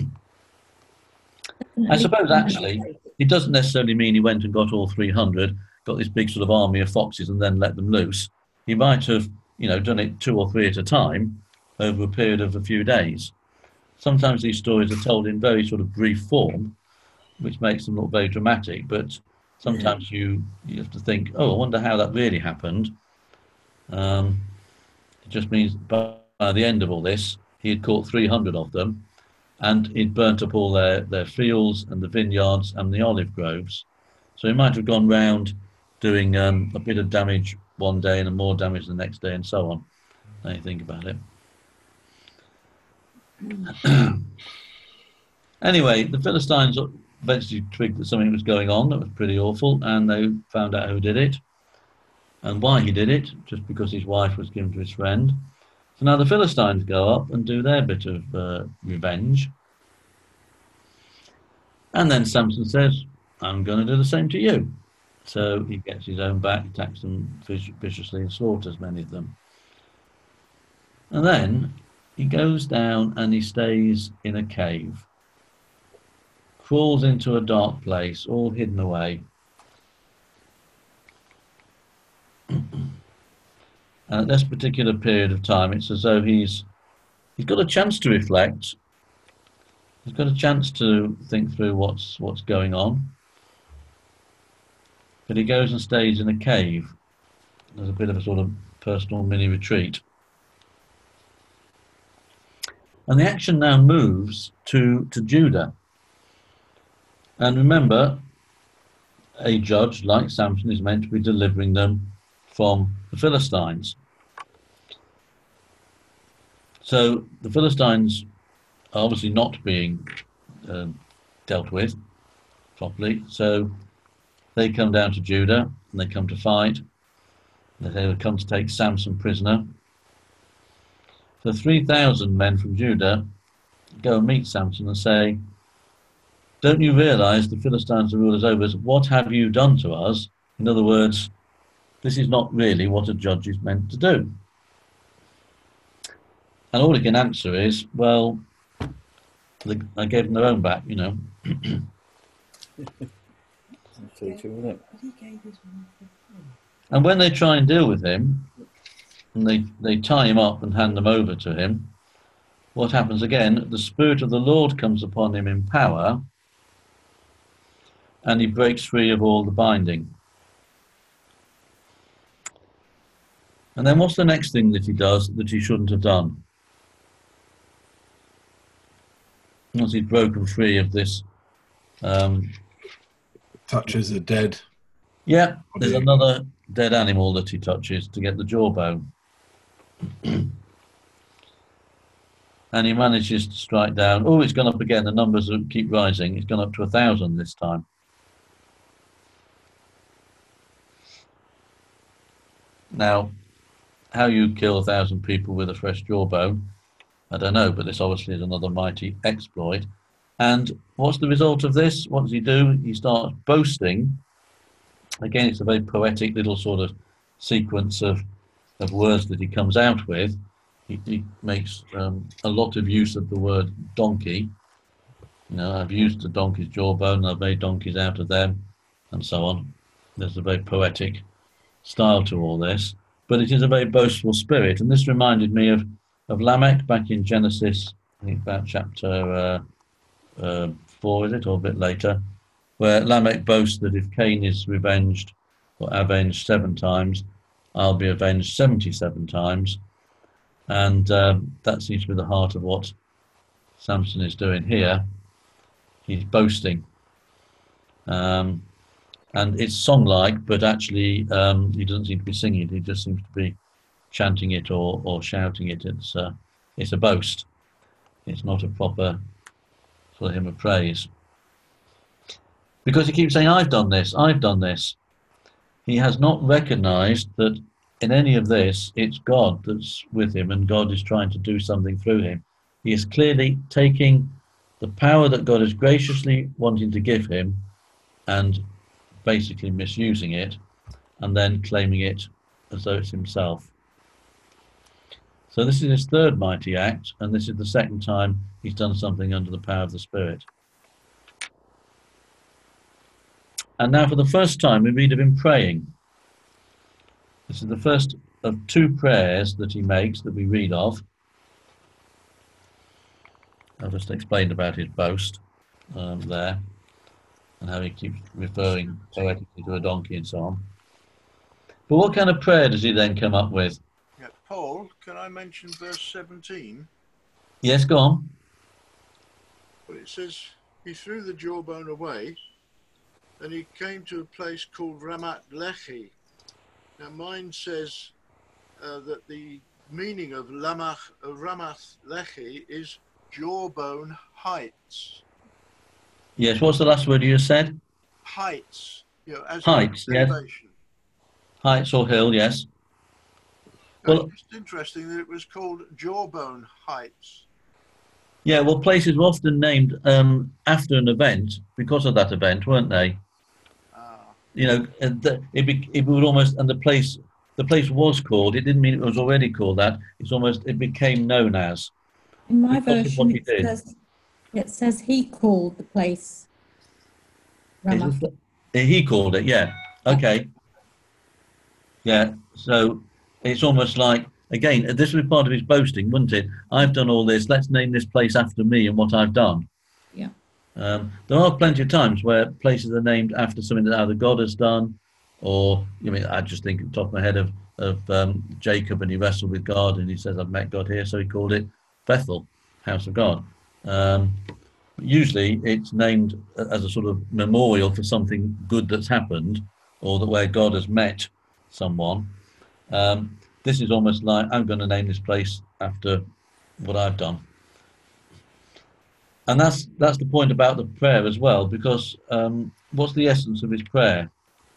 I suppose, actually, it doesn't necessarily mean he went and got all 300, got this big sort of army of foxes and then let them loose. He might have, you know, done it 2 or 3 at a time over a period of a few days. Sometimes these stories are told in very sort of brief form, which makes them look very dramatic, but sometimes you have to think, oh, I wonder how that really happened. It just means by the end of all this, he had caught 300 of them, and he'd burnt up all their fields and the vineyards and the olive groves. So he might have gone round doing a bit of damage one day and more damage the next day and so on. Now you think about it. Anyway, the Philistines eventually twigged that something was going on that was pretty awful, and they found out who did it and why he did it, just because his wife was given to his friend. So now the Philistines go up and do their bit of revenge. And then Samson says, I'm going to do the same to you. So he gets his own back, attacks them viciously and slaughters many of them. And then he goes down and he stays in a cave, crawls into a dark place, all hidden away. And at this particular period of time, it's as though he's got a chance to reflect. He's got a chance to think through what's going on. But he goes and stays in a cave. There's a bit of a sort of personal mini retreat. And the action now moves to Judah. And remember, a judge like Samson is meant to be delivering them from the Philistines. So the Philistines are obviously not being dealt with properly. So they come down to Judah and they come to fight. They will come to take Samson prisoner. So 3,000 men from Judah go and meet Samson and say, don't you realize the Philistines are rulers over us? What have you done to us? In other words, this is not really what a judge is meant to do. And all he can answer is, well, I gave them their own back, you know. And when they try and deal with him, and they tie him up and hand them over to him, what happens again? The Spirit of the Lord comes upon him in power, and he breaks free of all the binding. And then what's the next thing that he does that he shouldn't have done? Once he's broken free of this...
touches a dead...
Yeah, there's another dead animal that he touches to get the jawbone. And he manages to strike down... Oh, it's gone up again. The numbers keep rising. It's gone up to 1,000 this time. Now, how you kill 1,000 people with a fresh jawbone, I don't know, but this obviously is another mighty exploit. And what's the result of this? What does he do? He starts boasting Again, it's a very poetic little sort of sequence of words that he comes out with. He makes a lot of use of the word donkey. You know, I've used the donkey's jawbone, I've made donkeys out of them, and so on. There's a very poetic style to all this, but it is a very boastful spirit. And this reminded me of Lamech back in Genesis, I think about chapter 4, is it, or a bit later, where Lamech boasts that if Cain is revenged or avenged 7 times, I'll be avenged 77 times. And that seems to be the heart of what Samson is doing here. He's boasting. And it's song-like, but actually he doesn't seem to be singing it. He just seems to be chanting it or shouting it. It's a boast. It's not a proper sort of hymn of praise. Because he keeps saying, I've done this, I've done this. He has not recognized that in any of this, it's God that's with him and God is trying to do something through him. He is clearly taking the power that God is graciously wanting to give him and basically misusing it and then claiming it as though it's himself. So this is his third mighty act, and this is the second time he's done something under the power of the Spirit. And now for the first time we read of him praying. This is the first of 2 prayers that he makes that we read of. I've just explained about his boast there, and how he keeps referring poetically to a donkey and so on. But what kind of prayer does he then come up with?
Yeah, Paul, can I mention verse 17?
Yes, go on.
Well, it says, he threw the jawbone away, and he came to a place called Ramat Lehi. Now mine says that the meaning of Ramat Lehi is jawbone heights.
Yes, what's the last word you just said?
Heights. You know, as
heights, yes. Heights or hill, yes.
Well, it's just interesting that it was called Jawbone Heights.
Yeah, well, places were often named after an event because of that event, weren't they? You know, it would almost, and the place was called. It didn't mean it was already called that. It became known as.
In my version, it says he called the place Ramat.
He called it, yeah. Okay. Yeah, so it's almost like, again, this was part of his boasting, wouldn't it? I've done all this, let's name this place after me and what I've done.
Yeah.
There are plenty of times where places are named after something that either God has done, or, I just think at the top of my head of Jacob, and he wrestled with God and he says, I've met God here, so he called it Bethel, house of God. Usually it's named as a sort of memorial for something good that's happened, or that where God has met someone. This is almost like, I'm going to name this place after what I've done. And that's the point about the prayer as well, because what's the essence of his prayer?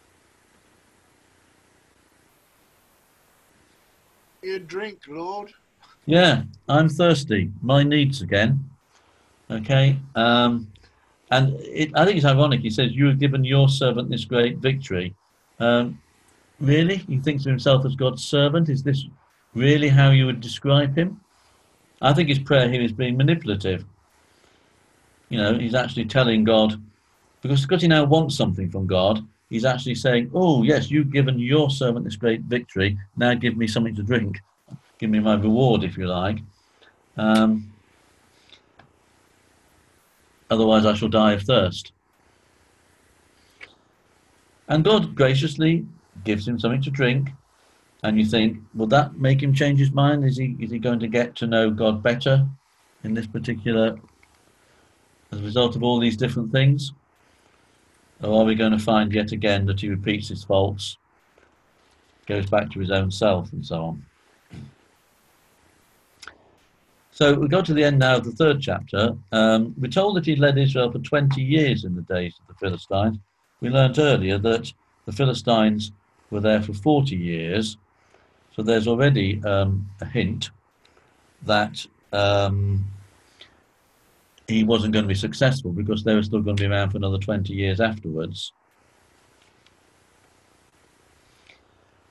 You drink, Lord.
Yeah, I'm thirsty. My needs again. Okay. And I think it's ironic. He says, you have given your servant this great victory. Really? He thinks of himself as God's servant? Is this really how you would describe him? I think his prayer here is being manipulative. He's actually telling God, because he now wants something from God, he's actually saying, oh, yes, you've given your servant this great victory. Now give me something to drink. Give me my reward, if you like. Otherwise I shall die of thirst. And God graciously gives him something to drink, and you think, will that make him change his mind? Is he going to get to know God better in this particular, as a result of all these different things? Or are we going to find yet again that he repeats his faults, goes back to his own self, and so on? So we go to the end now of the 3rd chapter. We're told that he led Israel for 20 years in the days of the Philistines. We learnt earlier that the Philistines were there for 40 years. So there's already a hint that he wasn't going to be successful, because they were still going to be around for another 20 years afterwards.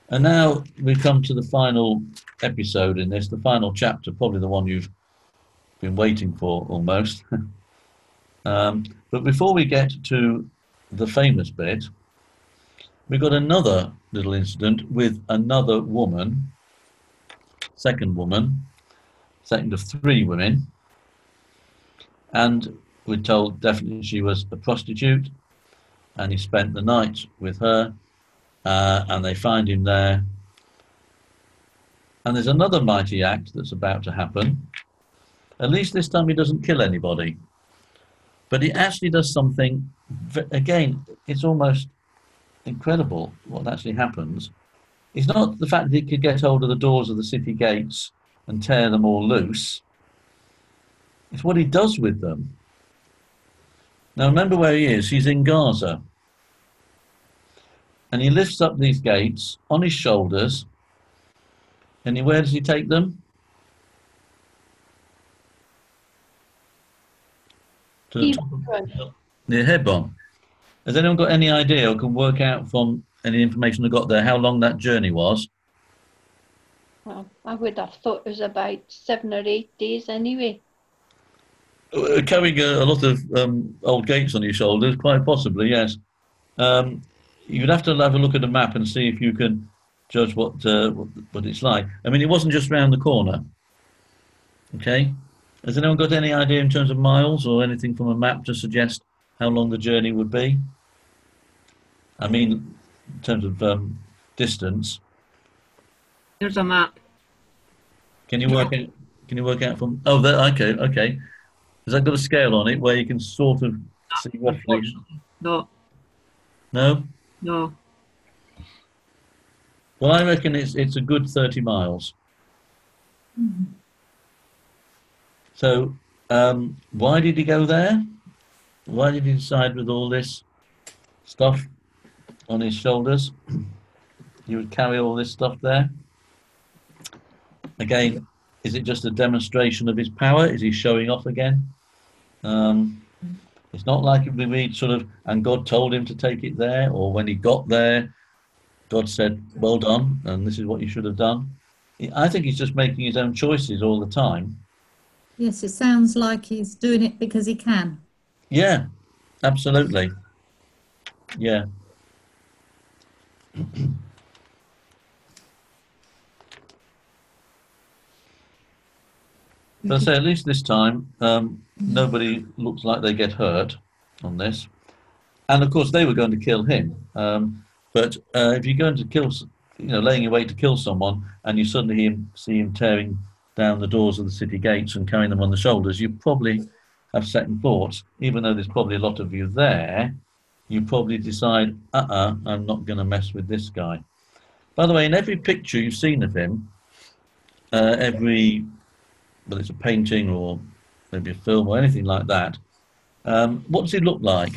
And now we've come to the final episode in this, the final chapter, probably the one you've been waiting for almost. But before we get to the famous bit, we've got another little incident with another woman, second of 3 women, and we're told definitely she was a prostitute, and he spent the night with her, and they find him there. And there's another mighty act that's about to happen. At least this time he doesn't kill anybody, but he actually does something, again, it's almost incredible what actually happens. It's not the fact that he could get hold of the doors of the city gates and tear them all loose. It's what he does with them. Now remember where he is. He's in Gaza. And he lifts up these gates on his shoulders. And where does he take them? To the top of, near Hebron. Has anyone got any idea or can work out from any information I got there how long that journey was?
Well, I would have thought it was about 7 or 8 days anyway.
Carrying a lot of old gates on your shoulders, quite possibly, yes. You'd have to have a look at the map and see if you can judge what it's like. I mean, it wasn't just round the corner. Okay? Has anyone got any idea in terms of miles or anything from a map to suggest how long the journey would be? I mean, in terms of distance.
There's a map.
Can you work out? Can you work out from? Oh, there. Okay. Has that got a scale on it where you can sort of see roughly?
No.
No.
No.
Well, I reckon it's a good 30 miles.
Mm-hmm.
So, why did he go there? Why did he decide with all this stuff on his shoulders, he would carry all this stuff there? Again, is it just a demonstration of his power? Is he showing off again? It's not like we read sort of, and God told him to take it there, or when he got there, God said, well done, and this is what you should have done. I think he's just making his own choices all the time.
Yes, it sounds like he's doing it because he can.
Yeah, absolutely. Yeah. But I say, at least this time, nobody looks like they get hurt on this. And of course, they were going to kill him. But if you're going to kill, laying in wait to kill someone, and you suddenly see him tearing down the doors of the city gates and carrying them on the shoulders, you probably have second thoughts. Even though there's probably a lot of you there, you probably decide, I'm not going to mess with this guy. By the way, in every picture you've seen of him, whether it's a painting or maybe a film or anything like that, what does he look like?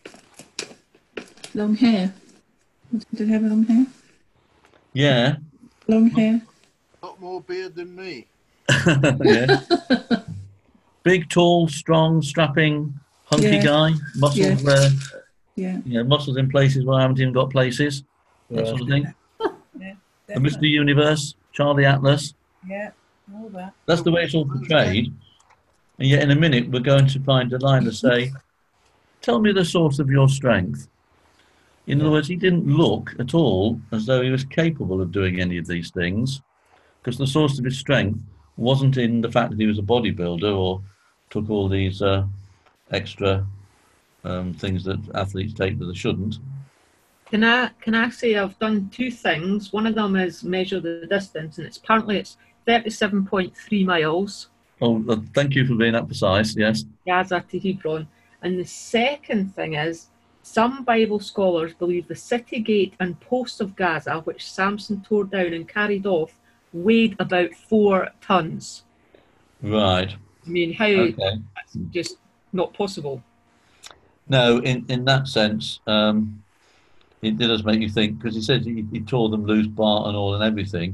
Long hair. Did he have long hair?
Yeah.
Long hair.
A lot more beard than me.
Yeah. Big, tall, strong, strapping, hunky guy. Muscles muscles in places where I haven't even got places. That sort of thing.
Yeah,
Mr. Universe, Charlie Atlas.
Yeah, all that.
That's the way it's all portrayed. And yet in a minute we're going to find Delilah say, tell me the source of your strength. In other words, he didn't look at all as though he was capable of doing any of these things, because the source of his strength wasn't in the fact that he was a bodybuilder or took all these extra things that athletes take that they shouldn't.
Can I say I've done 2 things. One of them is measure the distance, and apparently it's 37.3 miles.
Oh, thank you for being that precise, yes.
Gaza to Hebron. And the second thing is, some Bible scholars believe the city gate and posts of Gaza, which Samson tore down and carried off, weighed about 4 tons.
Right.
I mean, how? Okay. That's just not possible.
No, in that sense, it does make you think, because he said he tore them loose, bar and all and everything.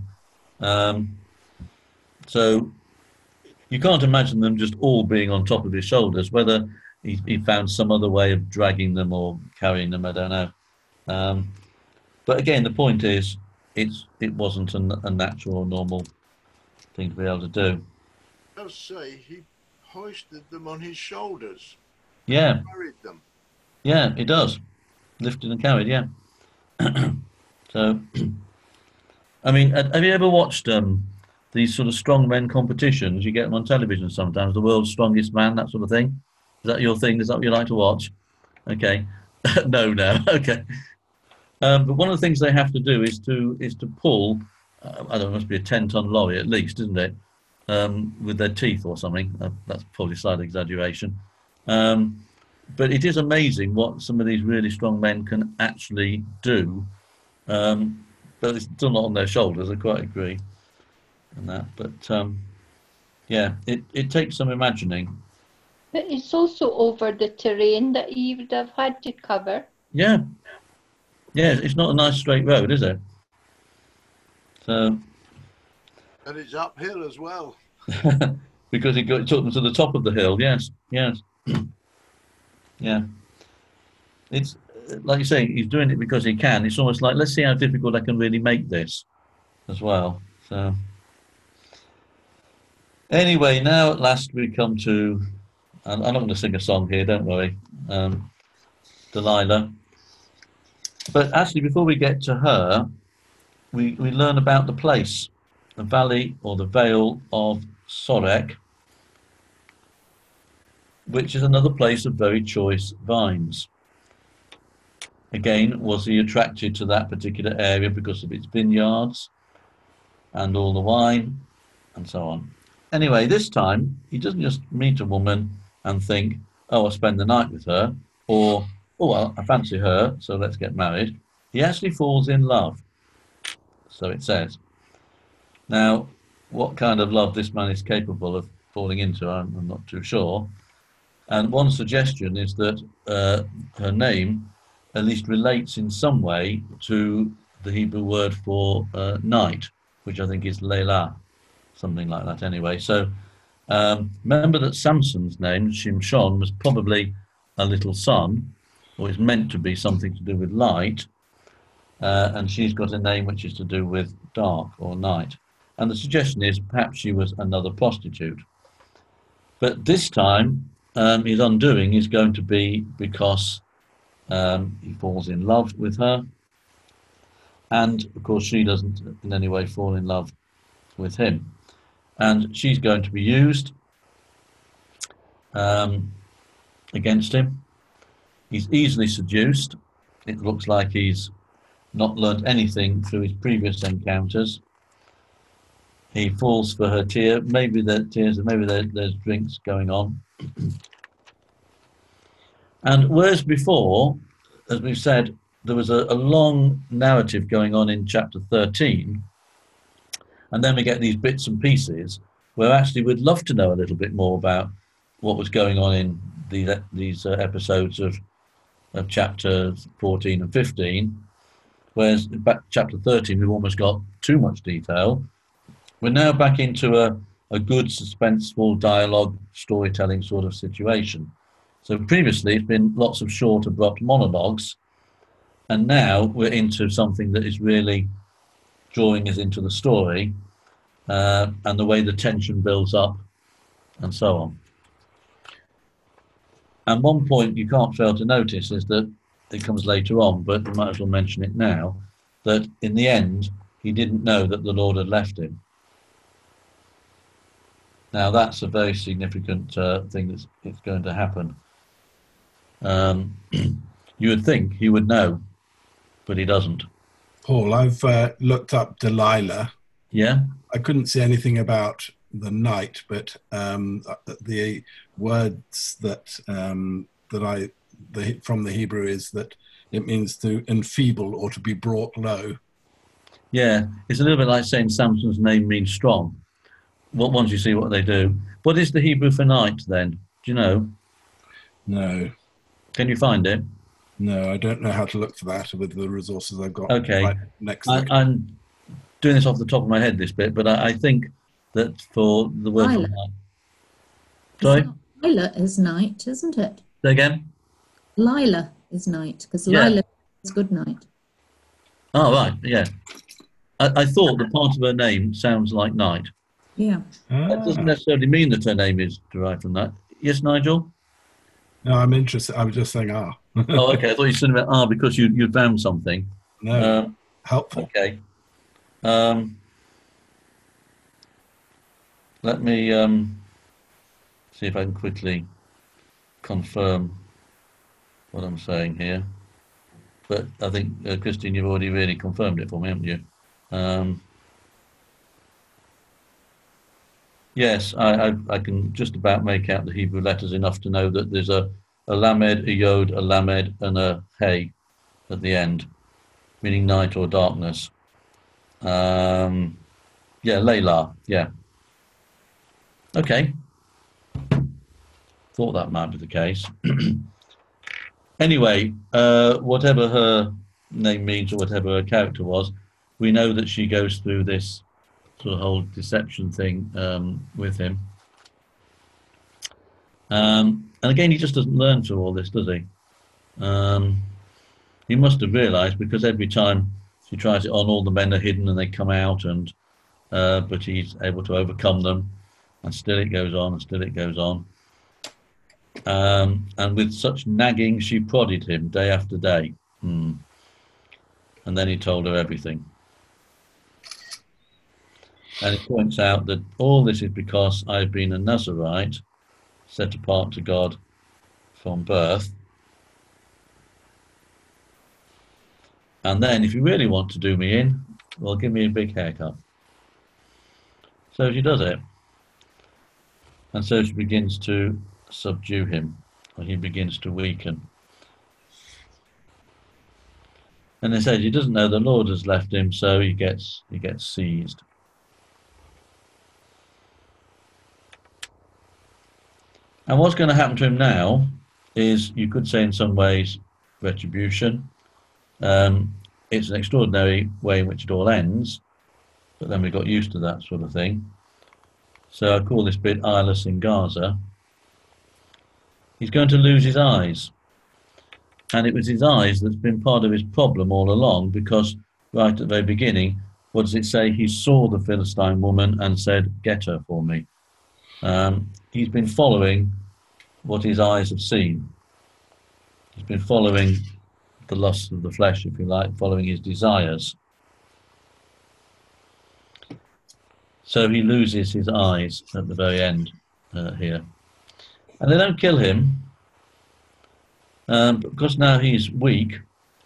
So you can't imagine them just all being on top of his shoulders. Whether he found some other way of dragging them or carrying them, I don't know. But again, the point is, it wasn't a natural or normal thing to be able to do.
I'll say he hoisted them on his shoulders.
Yeah.
Carried them.
Yeah, it does. Lifted and carried, yeah. So, I mean, have you ever watched these sort of strongmen competitions? You get them on television sometimes, the world's strongest man, that sort of thing. Is that your thing? Is that what you like to watch? Okay. No. Okay. But one of the things they have to do is to pull, I don't know, it must be a 10-ton lorry at least, isn't it? With their teeth or something. That's probably a slight exaggeration. But it is amazing what some of these really strong men can actually do. But it's still not on their shoulders, I quite agree on that. But yeah, it takes some imagining.
But it's also over the terrain that he would have had to cover.
Yeah. Yeah, it's not a nice straight road, is it? So.
And it's uphill as well.
Because it took them to the top of the hill, yes. Yeah. It's like you say, he's doing it because he can. It's almost like, let's see how difficult I can really make this as well. So anyway, now at last we come to, I'm not going to sing a song here, don't worry, Delilah. But actually, before we get to her, we learn about the place, the valley or the Vale of Sorek, which is another place of very choice vines. Again, was he attracted to that particular area because of its vineyards and all the wine and so on? Anyway, this time, he doesn't just meet a woman and think, oh, I'll spend the night with her, or, oh, well, I fancy her, so let's get married. He actually falls in love, so it says. Now, what kind of love this man is capable of falling into, I'm not too sure. And one suggestion is that her name at least relates in some way to the Hebrew word for night, which I think is Leila, something like that anyway. So remember that Samson's name, Shimshon, was probably a little sun, or it's meant to be something to do with light, and she's got a name which is to do with dark or night. And the suggestion is perhaps she was another prostitute. But this time, his undoing is going to be because he falls in love with her, and of course she doesn't in any way fall in love with him, and she's going to be used against him. He's easily seduced. It looks like he's not learnt anything through his previous encounters. He falls for her tear. Maybe there's tears, maybe there's drinks going on. And whereas before, as we've said, there was a long narrative going on in chapter 13, and then we get these bits and pieces where actually we'd love to know a little bit more about what was going on in these episodes of chapters 14 and 15, whereas in chapter 13 we've almost got too much detail. We're now back into a good suspenseful dialogue storytelling sort of situation. So previously it's been lots of short abrupt monologues, and now we're into something that is really drawing us into the story and the way the tension builds up and so on. And one point you can't fail to notice is that it comes later on, but we might as well mention it now, that in the end he didn't know that the Lord had left him. Now that's a very significant thing that's going to happen. You would think he would know, but he doesn't.
Paul, I've looked up Delilah.
Yeah?
I couldn't see anything about the night, but the words that from the Hebrew is that it means to enfeeble or to be brought low.
Yeah, it's a little bit like saying Samson's name means strong. Once you see what they do. What is the Hebrew for night then? Do you know?
No.
Can you find it?
No, I don't know how to look for that with the resources I've got.
Okay.
Right next
I'm doing this off the top of my head, this bit, but I think that for the word for night. Sorry?
Lila is night, isn't it?
Say again?
Lila is night, because Lila is good night.
Oh, right, yeah. I thought the part of her name sounds like night.
Yeah.
That doesn't necessarily mean that her name is derived from that. Yes, Nigel?
No, I'm interested. I was just saying,
Oh, okay. I thought you said about because you found something.
No, helpful.
Okay. Let me see if I can quickly confirm what I'm saying here. But I think, Christine, you've already really confirmed it for me, haven't you? Yes, I can just about make out the Hebrew letters enough to know that there's a lamed, a yod, a lamed, and a hey at the end, meaning night or darkness. Yeah, Layla, yeah. Okay. Thought that might be the case. Anyway, whatever her name means or whatever her character was, we know that she goes through this sort of whole deception thing with him. And again, he just doesn't learn through all this, does he? He must have realised, because every time she tries it on, all the men are hidden and they come out, and but he's able to overcome them, and still it goes on, and still it goes on. And with such nagging, she prodded him day after day. And then he told her everything. And he points out that all this is because I've been a Nazarite, set apart to God from birth. And then, if you really want to do me in, well, give me a big haircut. So she does it. And so she begins to subdue him, or he begins to weaken. And they say he doesn't know the Lord has left him, so he gets seized. And what's going to happen to him now is, you could say in some ways, retribution. It's an extraordinary way in which it all ends, but then we got used to that sort of thing. So I call this bit Eyeless in Gaza. He's going to lose his eyes. And it was his eyes that's been part of his problem all along, because right at the very beginning, what does it say? He saw the Philistine woman and said, "Get her for me." He's been following what his eyes have seen. He's been following the lusts of the flesh, if you like, following his desires. So he loses his eyes at the very end here. And they don't kill him, because now he's weak.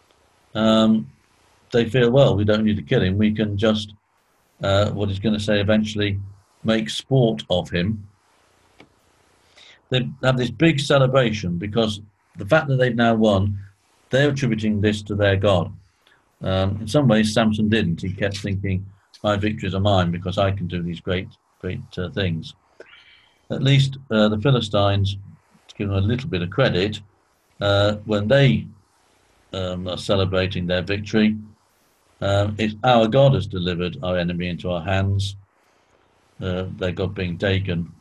They feel, well, we don't need to kill him. We can just, what he's going to say eventually, make sport of him. They have this big celebration because the fact that they've now won, they're attributing this to their God. In some ways, Samson didn't. He kept thinking, my victories are mine because I can do these great things. At least the Philistines, to give them a little bit of credit, when they are celebrating their victory, it's our God has delivered our enemy into our hands, their God being Dagon.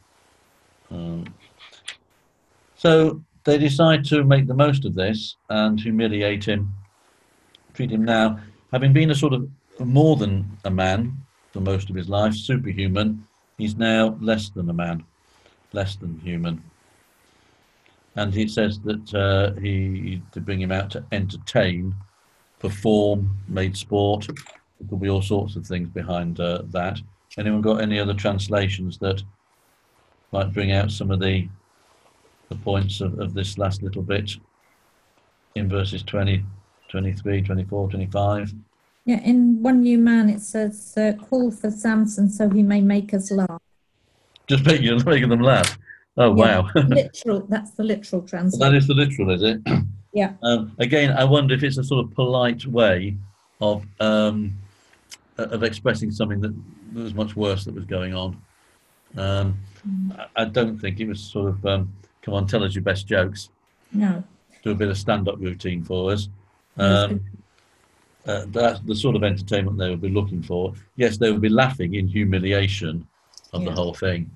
So they decide to make the most of this and humiliate him, treat him now, having been a sort of more than a man for most of his life, superhuman, he's now less than a man, less than human. And he says that he to bring him out to entertain, perform, made sport. There could be all sorts of things behind that. Anyone got any other translations that might bring out some of the points of this last little bit in verses 20, 23, 24, 25?
Yeah, in One New Man it says, call for Samson so he may make us laugh.
Just making them laugh. Oh, yeah, wow.
Literal, that's the literal translation.
That is the literal, is it?
Yeah.
Again, I wonder if it's a sort of polite way of expressing something that was much worse that was going on. I don't think it was sort of, come on, tell us your best jokes.
No.
Do a bit of stand-up routine for us. That's the sort of entertainment they would be looking for. Yes, they would be laughing in humiliation of the whole thing.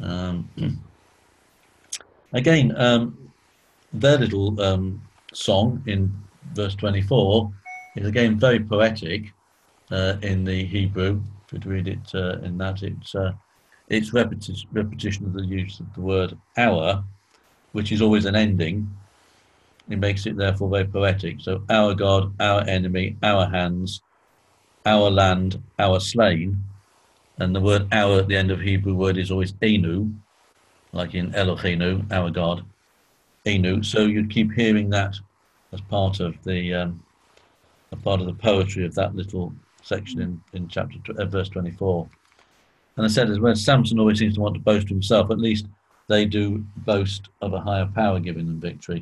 Again, their little song in verse 24 is again very poetic. in the Hebrew. If you read it in that, it's repetition of the use of the word our, which is always an ending. It makes it therefore very poetic. So our God, our enemy, our hands, our land, our slain. And the word our at the end of Hebrew word is always Enu, like in Eloheinu, our God, Enu. So you'd keep hearing that as part of the poetry of that little section in verse 24. And I said, as well, Samson always seems to want to boast of himself. At least they do boast of a higher power giving them victory.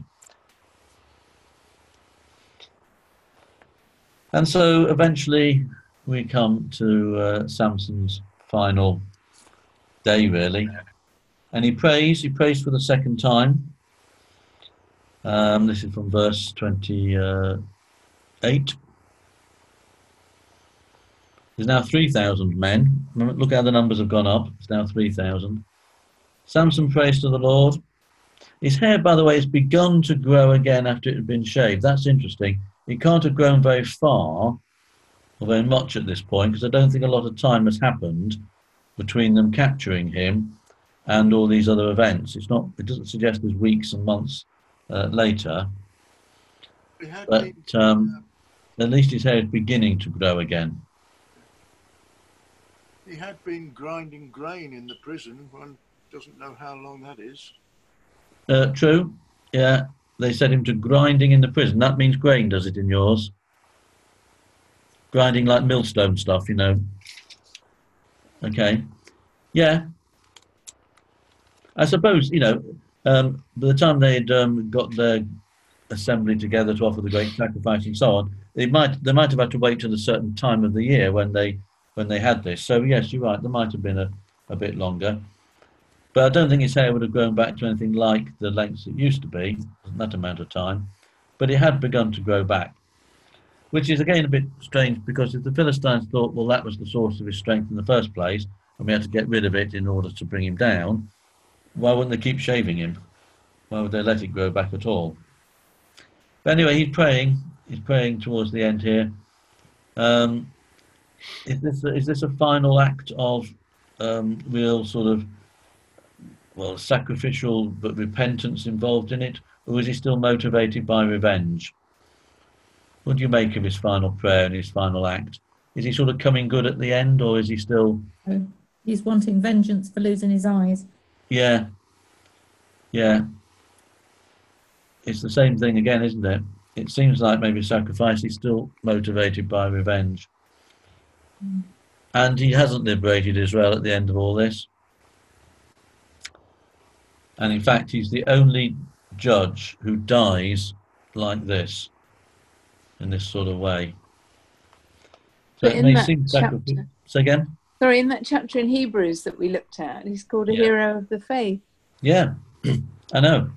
And so eventually we come to Samson's final day, really. And he prays for the second time. This is from verse 28. There's now 3,000 men. Look how the numbers have gone up. It's now 3,000. Samson prays to the Lord. His hair, by the way, has begun to grow again after it had been shaved. That's interesting. It can't have grown very far or very much at this point, because I don't think a lot of time has happened between them capturing him and all these other events. It doesn't suggest there's weeks and months later. But at least his hair is beginning to grow again.
He had been grinding grain in the prison. One doesn't know how long that is.
True. Yeah. They set him to grinding in the prison. That means grain, does it, in yours? Grinding like millstone stuff, you know. Okay. Yeah. I suppose, you know, by the time they'd got their assembly together to offer the great sacrifice and so on, they might have had to wait till a certain time of the year when they had this. So yes, you're right, there might have been a bit longer. But I don't think his hair would have grown back to anything like the lengths it used to be, that amount of time. But it had begun to grow back, which is again a bit strange, because if the Philistines thought, well, that was the source of his strength in the first place, and we had to get rid of it in order to bring him down, why wouldn't they keep shaving him? Why would they let it grow back at all? But anyway, he's praying towards the end here. Is this a final act of real sort of, well, sacrificial but repentance involved in it, or is he still motivated by revenge? What do you make of his final prayer and his final act? Is he sort of coming good at the end, or is he still...
He's wanting vengeance for losing his eyes.
Yeah. It's the same thing again, isn't it? It seems like maybe sacrifice, he's still motivated by revenge. And he hasn't liberated Israel at the end of all this. And in fact, he's the only judge who dies like this, in this sort of way. So it may seem sacrificial. Say again?
Sorry, in that chapter in Hebrews that we looked at, he's called a hero of the faith.
Yeah, I know.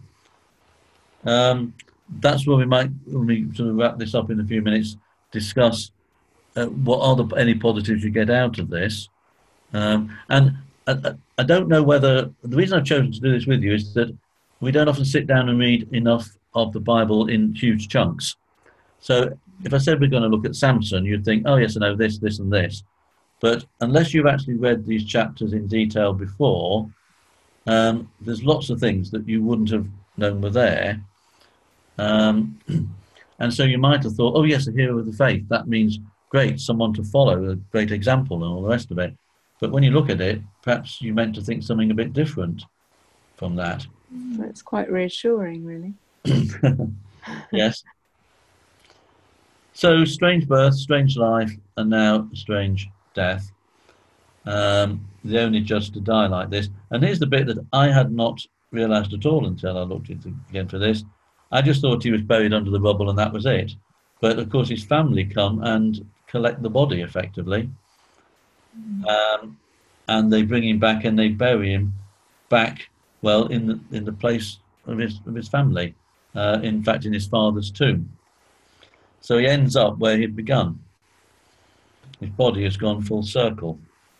That's where we might, when we sort of wrap this up in a few minutes, discuss what are any positives you get out of this. And I don't know whether, the reason I've chosen to do this with you is that we don't often sit down and read enough of the Bible in huge chunks. So if I said we're going to look at Samson, you'd think, oh yes, I know this, this and this. But unless you've actually read these chapters in detail before, there's lots of things that you wouldn't have known were there. And so you might have thought, oh yes, a hero of the faith, that means great, someone to follow, a great example and all the rest of it. But when you look at it, perhaps you meant to think something a bit different from that.
That's quite reassuring, really.
Yes. So, strange birth, strange life, and now strange death. The only judge to die like this. And here's the bit that I had not realised at all until I looked into again for this. I just thought he was buried under the rubble and that was it. But of course his family come and collect the body effectively. And they bring him back and they bury him back, well, in the place of his family. In fact, in his father's tomb. So he ends up where he'd begun. His body has gone full circle.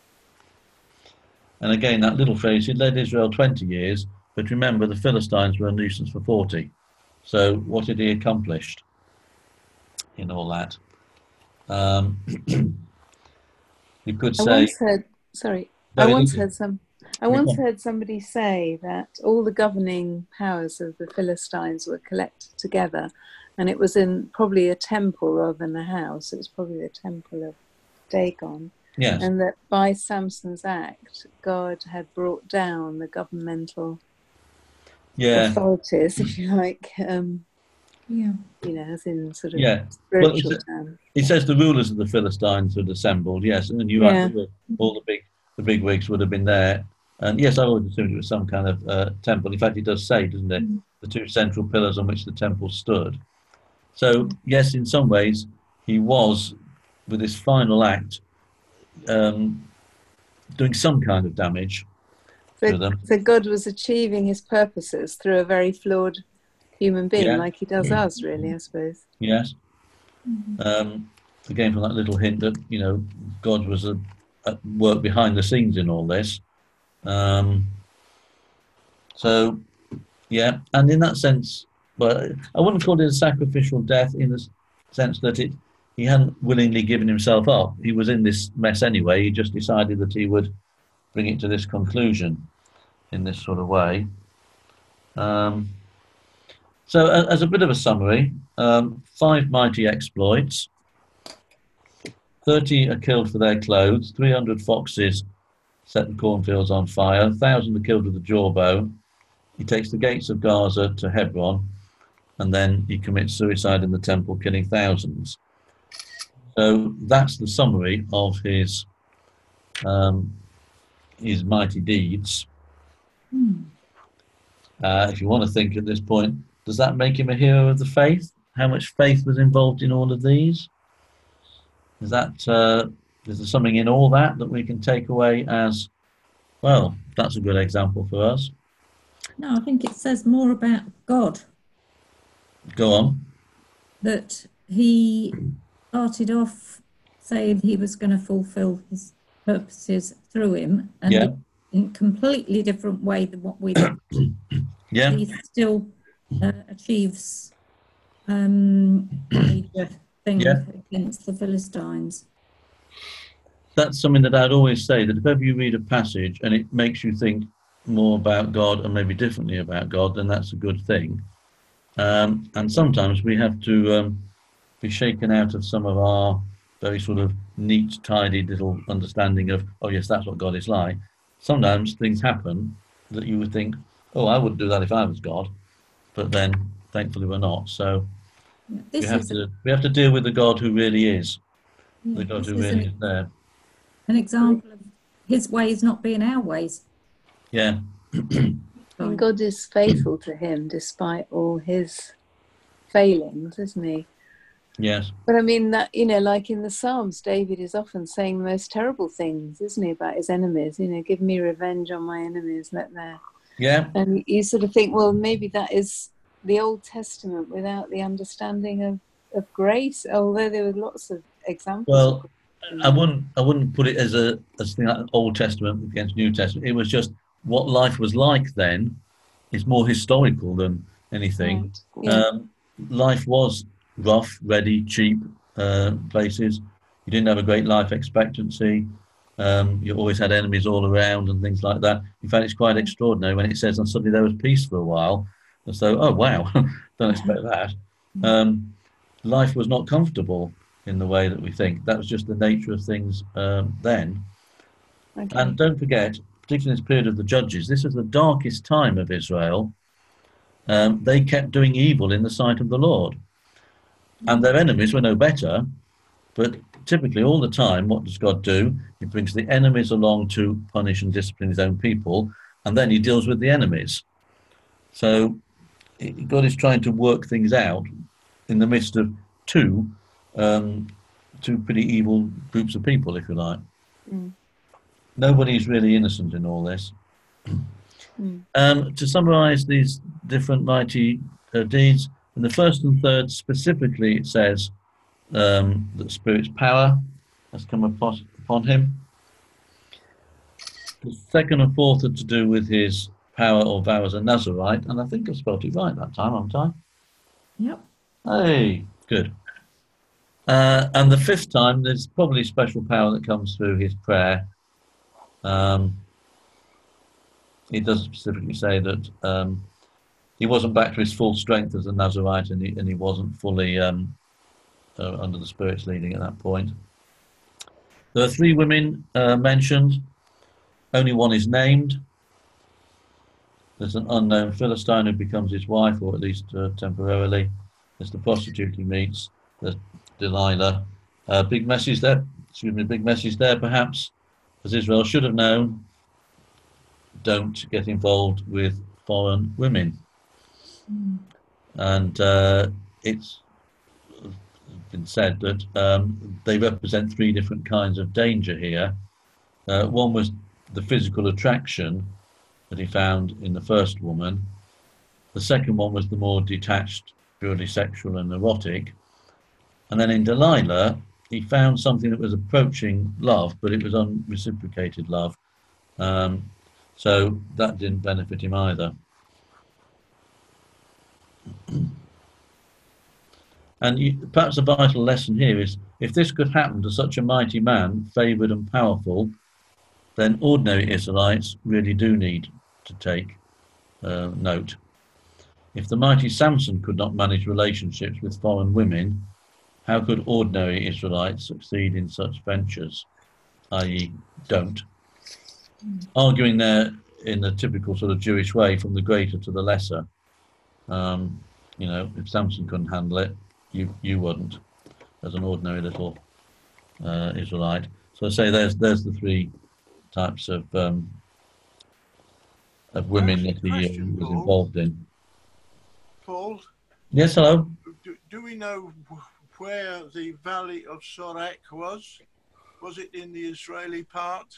And again, that little phrase, he led Israel 20 years, but remember the Philistines were a nuisance for 40. So what had he accomplished in all that? you could
I
say.
once heard, sorry, I
Very
once
little.
heard somebody say that all the governing powers of the Philistines were collected together, and it was in probably a temple rather than a house. It was probably the temple of Dagon.
Yes.
And that by Samson's act, God had brought down the governmental authorities, if you like.
Yeah.
You know, as in sort of
Yeah.
spiritual terms.
It says the rulers of the Philistines had assembled, yes, and you're right, all the big wigs would have been there. And yes, I always assumed it was some kind of temple. In fact, it does say, doesn't it, the two central pillars on which the temple stood. So, yes, in some ways, he was, with his final act, doing some kind of damage to them.
So God was achieving his purposes through a very flawed human being, like he does us, really, I suppose.
Yes. Again, from that little hint that, you know, God was at work behind the scenes in all this. So, yeah, and in that sense, well, I wouldn't call it a sacrificial death in the sense that he hadn't willingly given himself up. He was in this mess anyway. He just decided that he would bring it to this conclusion in this sort of way. So as a bit of a summary, 5 mighty exploits, 30 are killed for their clothes, 300 foxes set the cornfields on fire, 1,000 are killed with the jawbone. He takes the gates of Gaza to Hebron, and then he commits suicide in the temple, killing thousands. So that's the summary of his mighty deeds. If you want to think at this point, does that make him a hero of the faith? How much faith was involved in all of these? Is there something in all that we can take away as, well, that's a good example for us?
No, I think it says more about God.
Go on.
That he started off saying he was going to fulfill his purposes through him, and in a completely different way than what we do. He still achieves major things against the Philistines.
That's something that I'd always say, that if ever you read a passage and it makes you think more about God and maybe differently about God, then that's a good thing. And sometimes we have to be shaken out of some of our very sort of neat, tidy little understanding of, oh yes, that's what God is like. Sometimes things happen that you would think, oh, I wouldn't do that if I was God, but then thankfully we're not. So we have to deal with the God who really is, the God who really is there.
An example of his ways not being our ways.
Yeah.
And God is faithful to him despite all his failings, isn't he?
Yes.
But I mean, that, you know, like in the Psalms, David is often saying the most terrible things, isn't he, about his enemies? You know, give me revenge on my enemies, let their...
Yeah.
And you sort of think, well, maybe that is the Old Testament without the understanding of grace, although there were lots of examples.
Well, I wouldn't put it as thing like Old Testament against New Testament. It was just what life was like then is more historical than anything.
Right. Yeah.
Life was rough, ready, cheap places. You didn't have a great life expectancy. You always had enemies all around and things like that. In fact, it's quite extraordinary when it says, and suddenly there was peace for a while. And so, oh, wow, don't expect that. Life was not comfortable in the way that we think. That was just the nature of things then. Okay. And don't forget, particularly in this period of the Judges, this was the darkest time of Israel. They kept doing evil in the sight of the Lord. And their enemies were no better, but typically all the time, what does God do? He brings the enemies along to punish and discipline his own people, and then he deals with the enemies. So God is trying to work things out in the midst of two pretty evil groups of people, if you like. Nobody's really innocent in all this. To summarize these different mighty deeds, in the first and third specifically it says that Spirit's power has come upon him. The second and fourth are to do with his power or vow as a Nazarite, and I think I spelled it right that time, haven't I?
Yep.
Hey, good. And the fifth time, there's probably special power that comes through his prayer. He does specifically say that he wasn't back to his full strength as a Nazarite, and he wasn't fully under the Spirit's leading at that point. There are 3 women mentioned. Only one is named. There's an unknown Philistine who becomes his wife, or at least temporarily. There's the prostitute he meets. There's Delilah. Big message there. Big message there, perhaps, as Israel should have known. Don't get involved with foreign women. And it's been said that they represent 3 different kinds of danger here. One was the physical attraction that he found in the first woman. The second one was the more detached, purely sexual and erotic. And then in Delilah, he found something that was approaching love, but it was unreciprocated love. So that didn't benefit him either. And perhaps a vital lesson here is, if this could happen to such a mighty man, favoured and powerful, then ordinary Israelites really do need to take note. If the mighty Samson could not manage relationships with foreign women, how could ordinary Israelites succeed in such ventures, i.e. don't? Arguing there in the typical sort of Jewish way, from the greater to the lesser. You know, if Samson couldn't handle it, you wouldn't, as an ordinary little Israelite. So I say there's the 3 types of women that he was involved in.
Paul?
Yes, hello?
Do we know where the Valley of Sorek was? Was it in the Israeli part?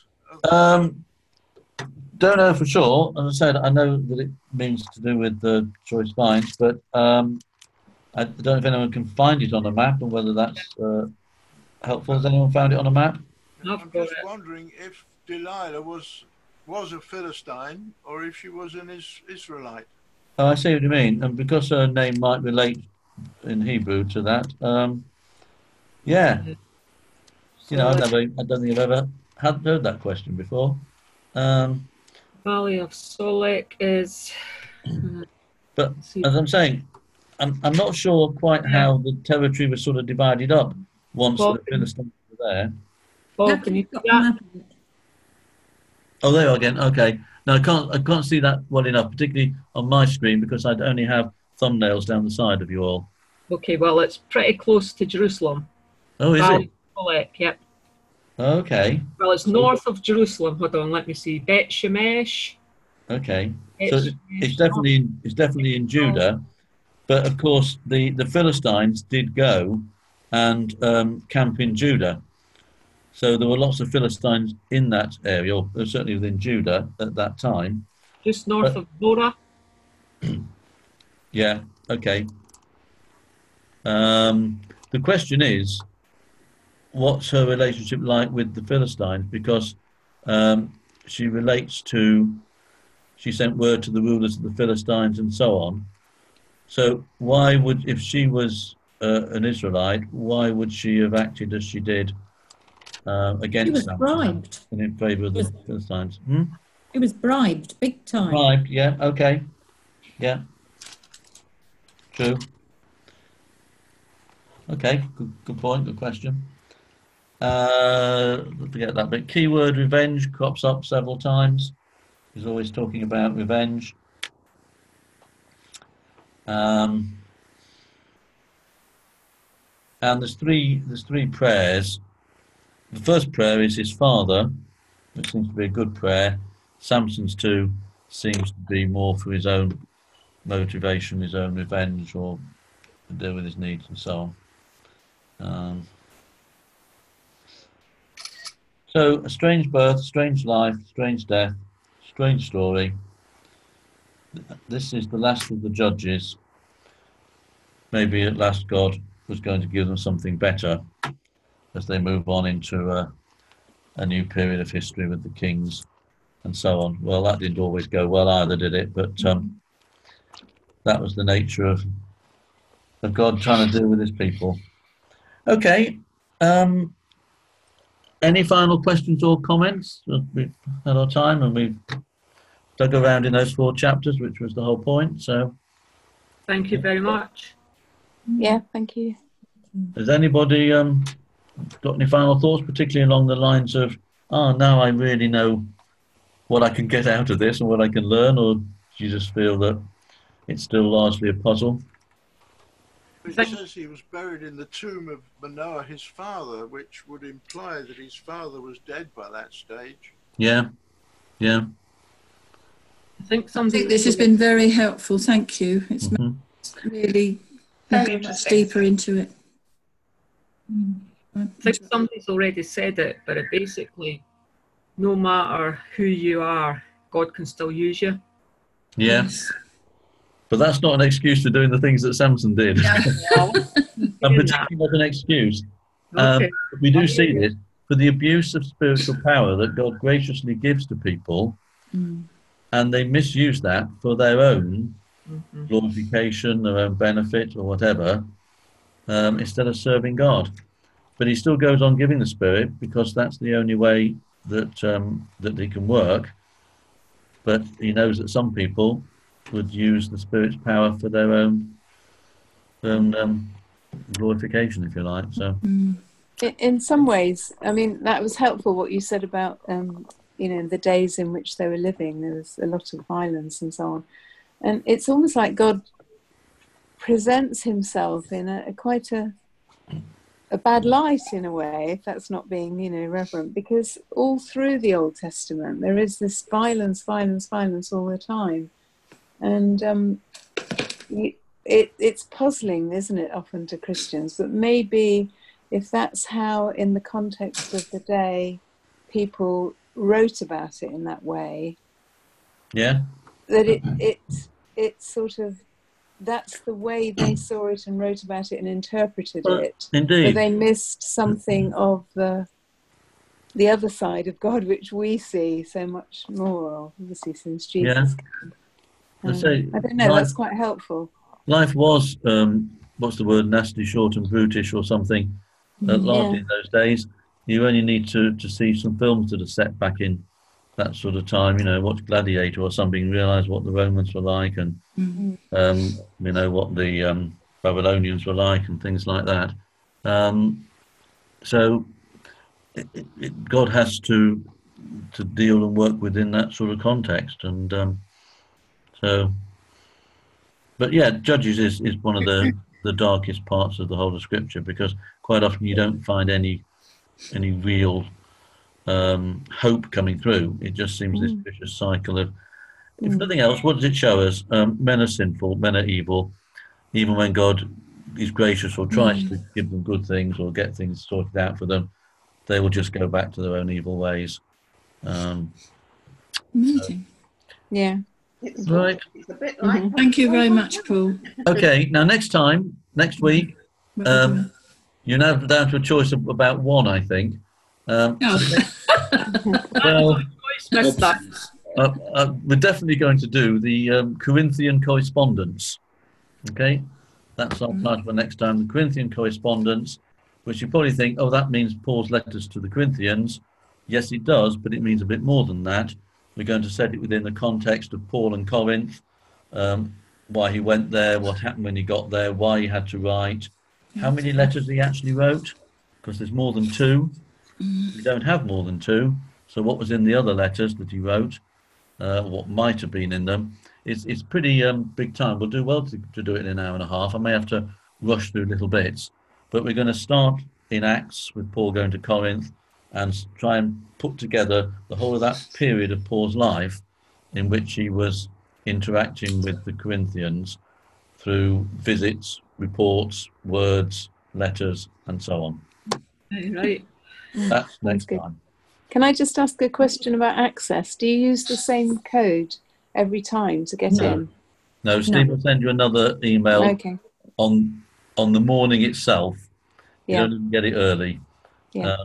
Don't know for sure. As I said, I know that it means to do with the choice vines, but I don't know if anyone can find it on a map and whether that's helpful. Has anyone found it on a map?
I'm just wondering if Delilah was a Philistine or if she was an Israelite.
Oh, I see what you mean. And because her name might relate in Hebrew to that, yeah. You know, I don't think I've ever heard that question before.
Valley of Solek is...
But as I'm saying, I'm not sure quite how the territory was sort of divided up once the Philistines were there.
Oh, can you see that?
Oh, there you are again. Okay. No, I can't see that well enough, particularly on my screen, because I'd only have thumbnails down the side of you all.
Okay, well, it's pretty close to Jerusalem.
Oh, is
Valley
it?
of Solek, yep.
Okay.
Well, it's north of Jerusalem. Hold on, let me see. Bet Shemesh.
Okay. So it's definitely in Judah, but of course the Philistines did go and camp in Judah. So there were lots of Philistines in that area, or certainly within Judah at that time.
Just north of Bora.
Yeah, okay. The question is, what's her relationship like with the Philistines? Because she relates to, she sent word to the rulers of the Philistines and so on. So why would, if she was an Israelite, why would she have acted as she did against them
bribed
and in favour of the Philistines?
He was bribed, big time.
Bribed, yeah, okay. Yeah. True. Okay, good point, good question. Forget that bit. Keyword revenge crops up several times. He's always talking about revenge. And there's three prayers. The first prayer is his father, which seems to be a good prayer. Samson's too seems to be more for his own motivation, his own revenge, or to deal with his needs and so on. So a strange birth, strange life, strange death, strange story. This is the last of the judges. Maybe at last God was going to give them something better as they move on into a new period of history with the kings and so on. Well, that didn't always go well either, did it? But that was the nature of God trying to deal with his people. Okay. Any final questions or comments? We've had our time and we've dug around in those 4 chapters, which was the whole point. So,
thank you very much.
Yeah, thank you.
has anybody got any final thoughts, particularly along the lines of, now I really know what I can get out of this and what I can learn, or do you just feel that it's still largely a puzzle?
It says he was buried in the tomb of Manoah, his father, which would imply that his father was dead by that stage.
Yeah, yeah.
I think
this has been very helpful. Thank you. It's really
Very
much deeper into it.
I think somebody's already said it, but it basically, no matter who you are, God can still use you.
Yeah. But that's not an excuse for doing the things that Samson did. And particularly not an excuse. We do see this for the abuse of spiritual power that God graciously gives to people, and they misuse that for their own glorification, their own benefit or whatever, instead of serving God. But he still goes on giving the Spirit because that's the only way that that he can work. But he knows that some people would use the Spirit's power for their own glorification, if you like. So,
in some ways, I mean, that was helpful what you said about the days in which they were living. There was a lot of violence and so on, and it's almost like God presents himself in quite a bad light in a way, if that's not being reverent, because all through the Old Testament there is this violence all the time, and it's puzzling, isn't it, often to Christians, but maybe if that's how in the context of the day people wrote about it in that way, that it's sort of, that's the way they saw it and wrote about it and interpreted it.
Indeed.
But they missed something of the other side of God, which we see so much more of, obviously, since Jesus came. I don't know, that's quite helpful.
Life was, what's the word, nasty, short and brutish or something, largely in those days. You only need to see some films that are set back in that sort of time, watch Gladiator or something, realise what the Romans were like, and what the Babylonians were like, and things like that. So God has to deal and work within that sort of context, and but yeah, Judges is one of the darkest parts of the whole of Scripture, because quite often you don't find any real hope coming through. It just seems this vicious cycle of, if nothing else, what does it show us? Men are sinful, men are evil. Even when God is gracious or tries to give them good things or get things sorted out for them, they will just go back to their own evil ways.
Amazing.
Yeah.
Right.
It's a bit like
Thank you very much, Paul.
Okay, now next week, you're now down to a choice of about one, I think. Well, we're definitely going to do the Corinthian correspondence. Okay, that's our plan for next time. The Corinthian correspondence, which you probably think, oh, that means Paul's letters to the Corinthians. Yes, it does, but it means a bit more than that. We're going to set it within the context of Paul and Corinth, why he went there, what happened when he got there, why he had to write, how many letters he actually wrote, because there's more than 2. We don't have more than 2. So what was in the other letters that he wrote, what might have been in them, it's pretty big time. We'll do well to do it in an hour and a half. I may have to rush through little bits, but we're going to start in Acts with Paul going to Corinth and try and put together the whole of that period of Paul's life in which he was interacting with the Corinthians through visits, reports, words, letters, and so on.
Right.
That's next time.
Can I just ask a question about access? Do you use the same code every time to get in?
No, Steve will send you another email on the morning itself. You don't even get it early.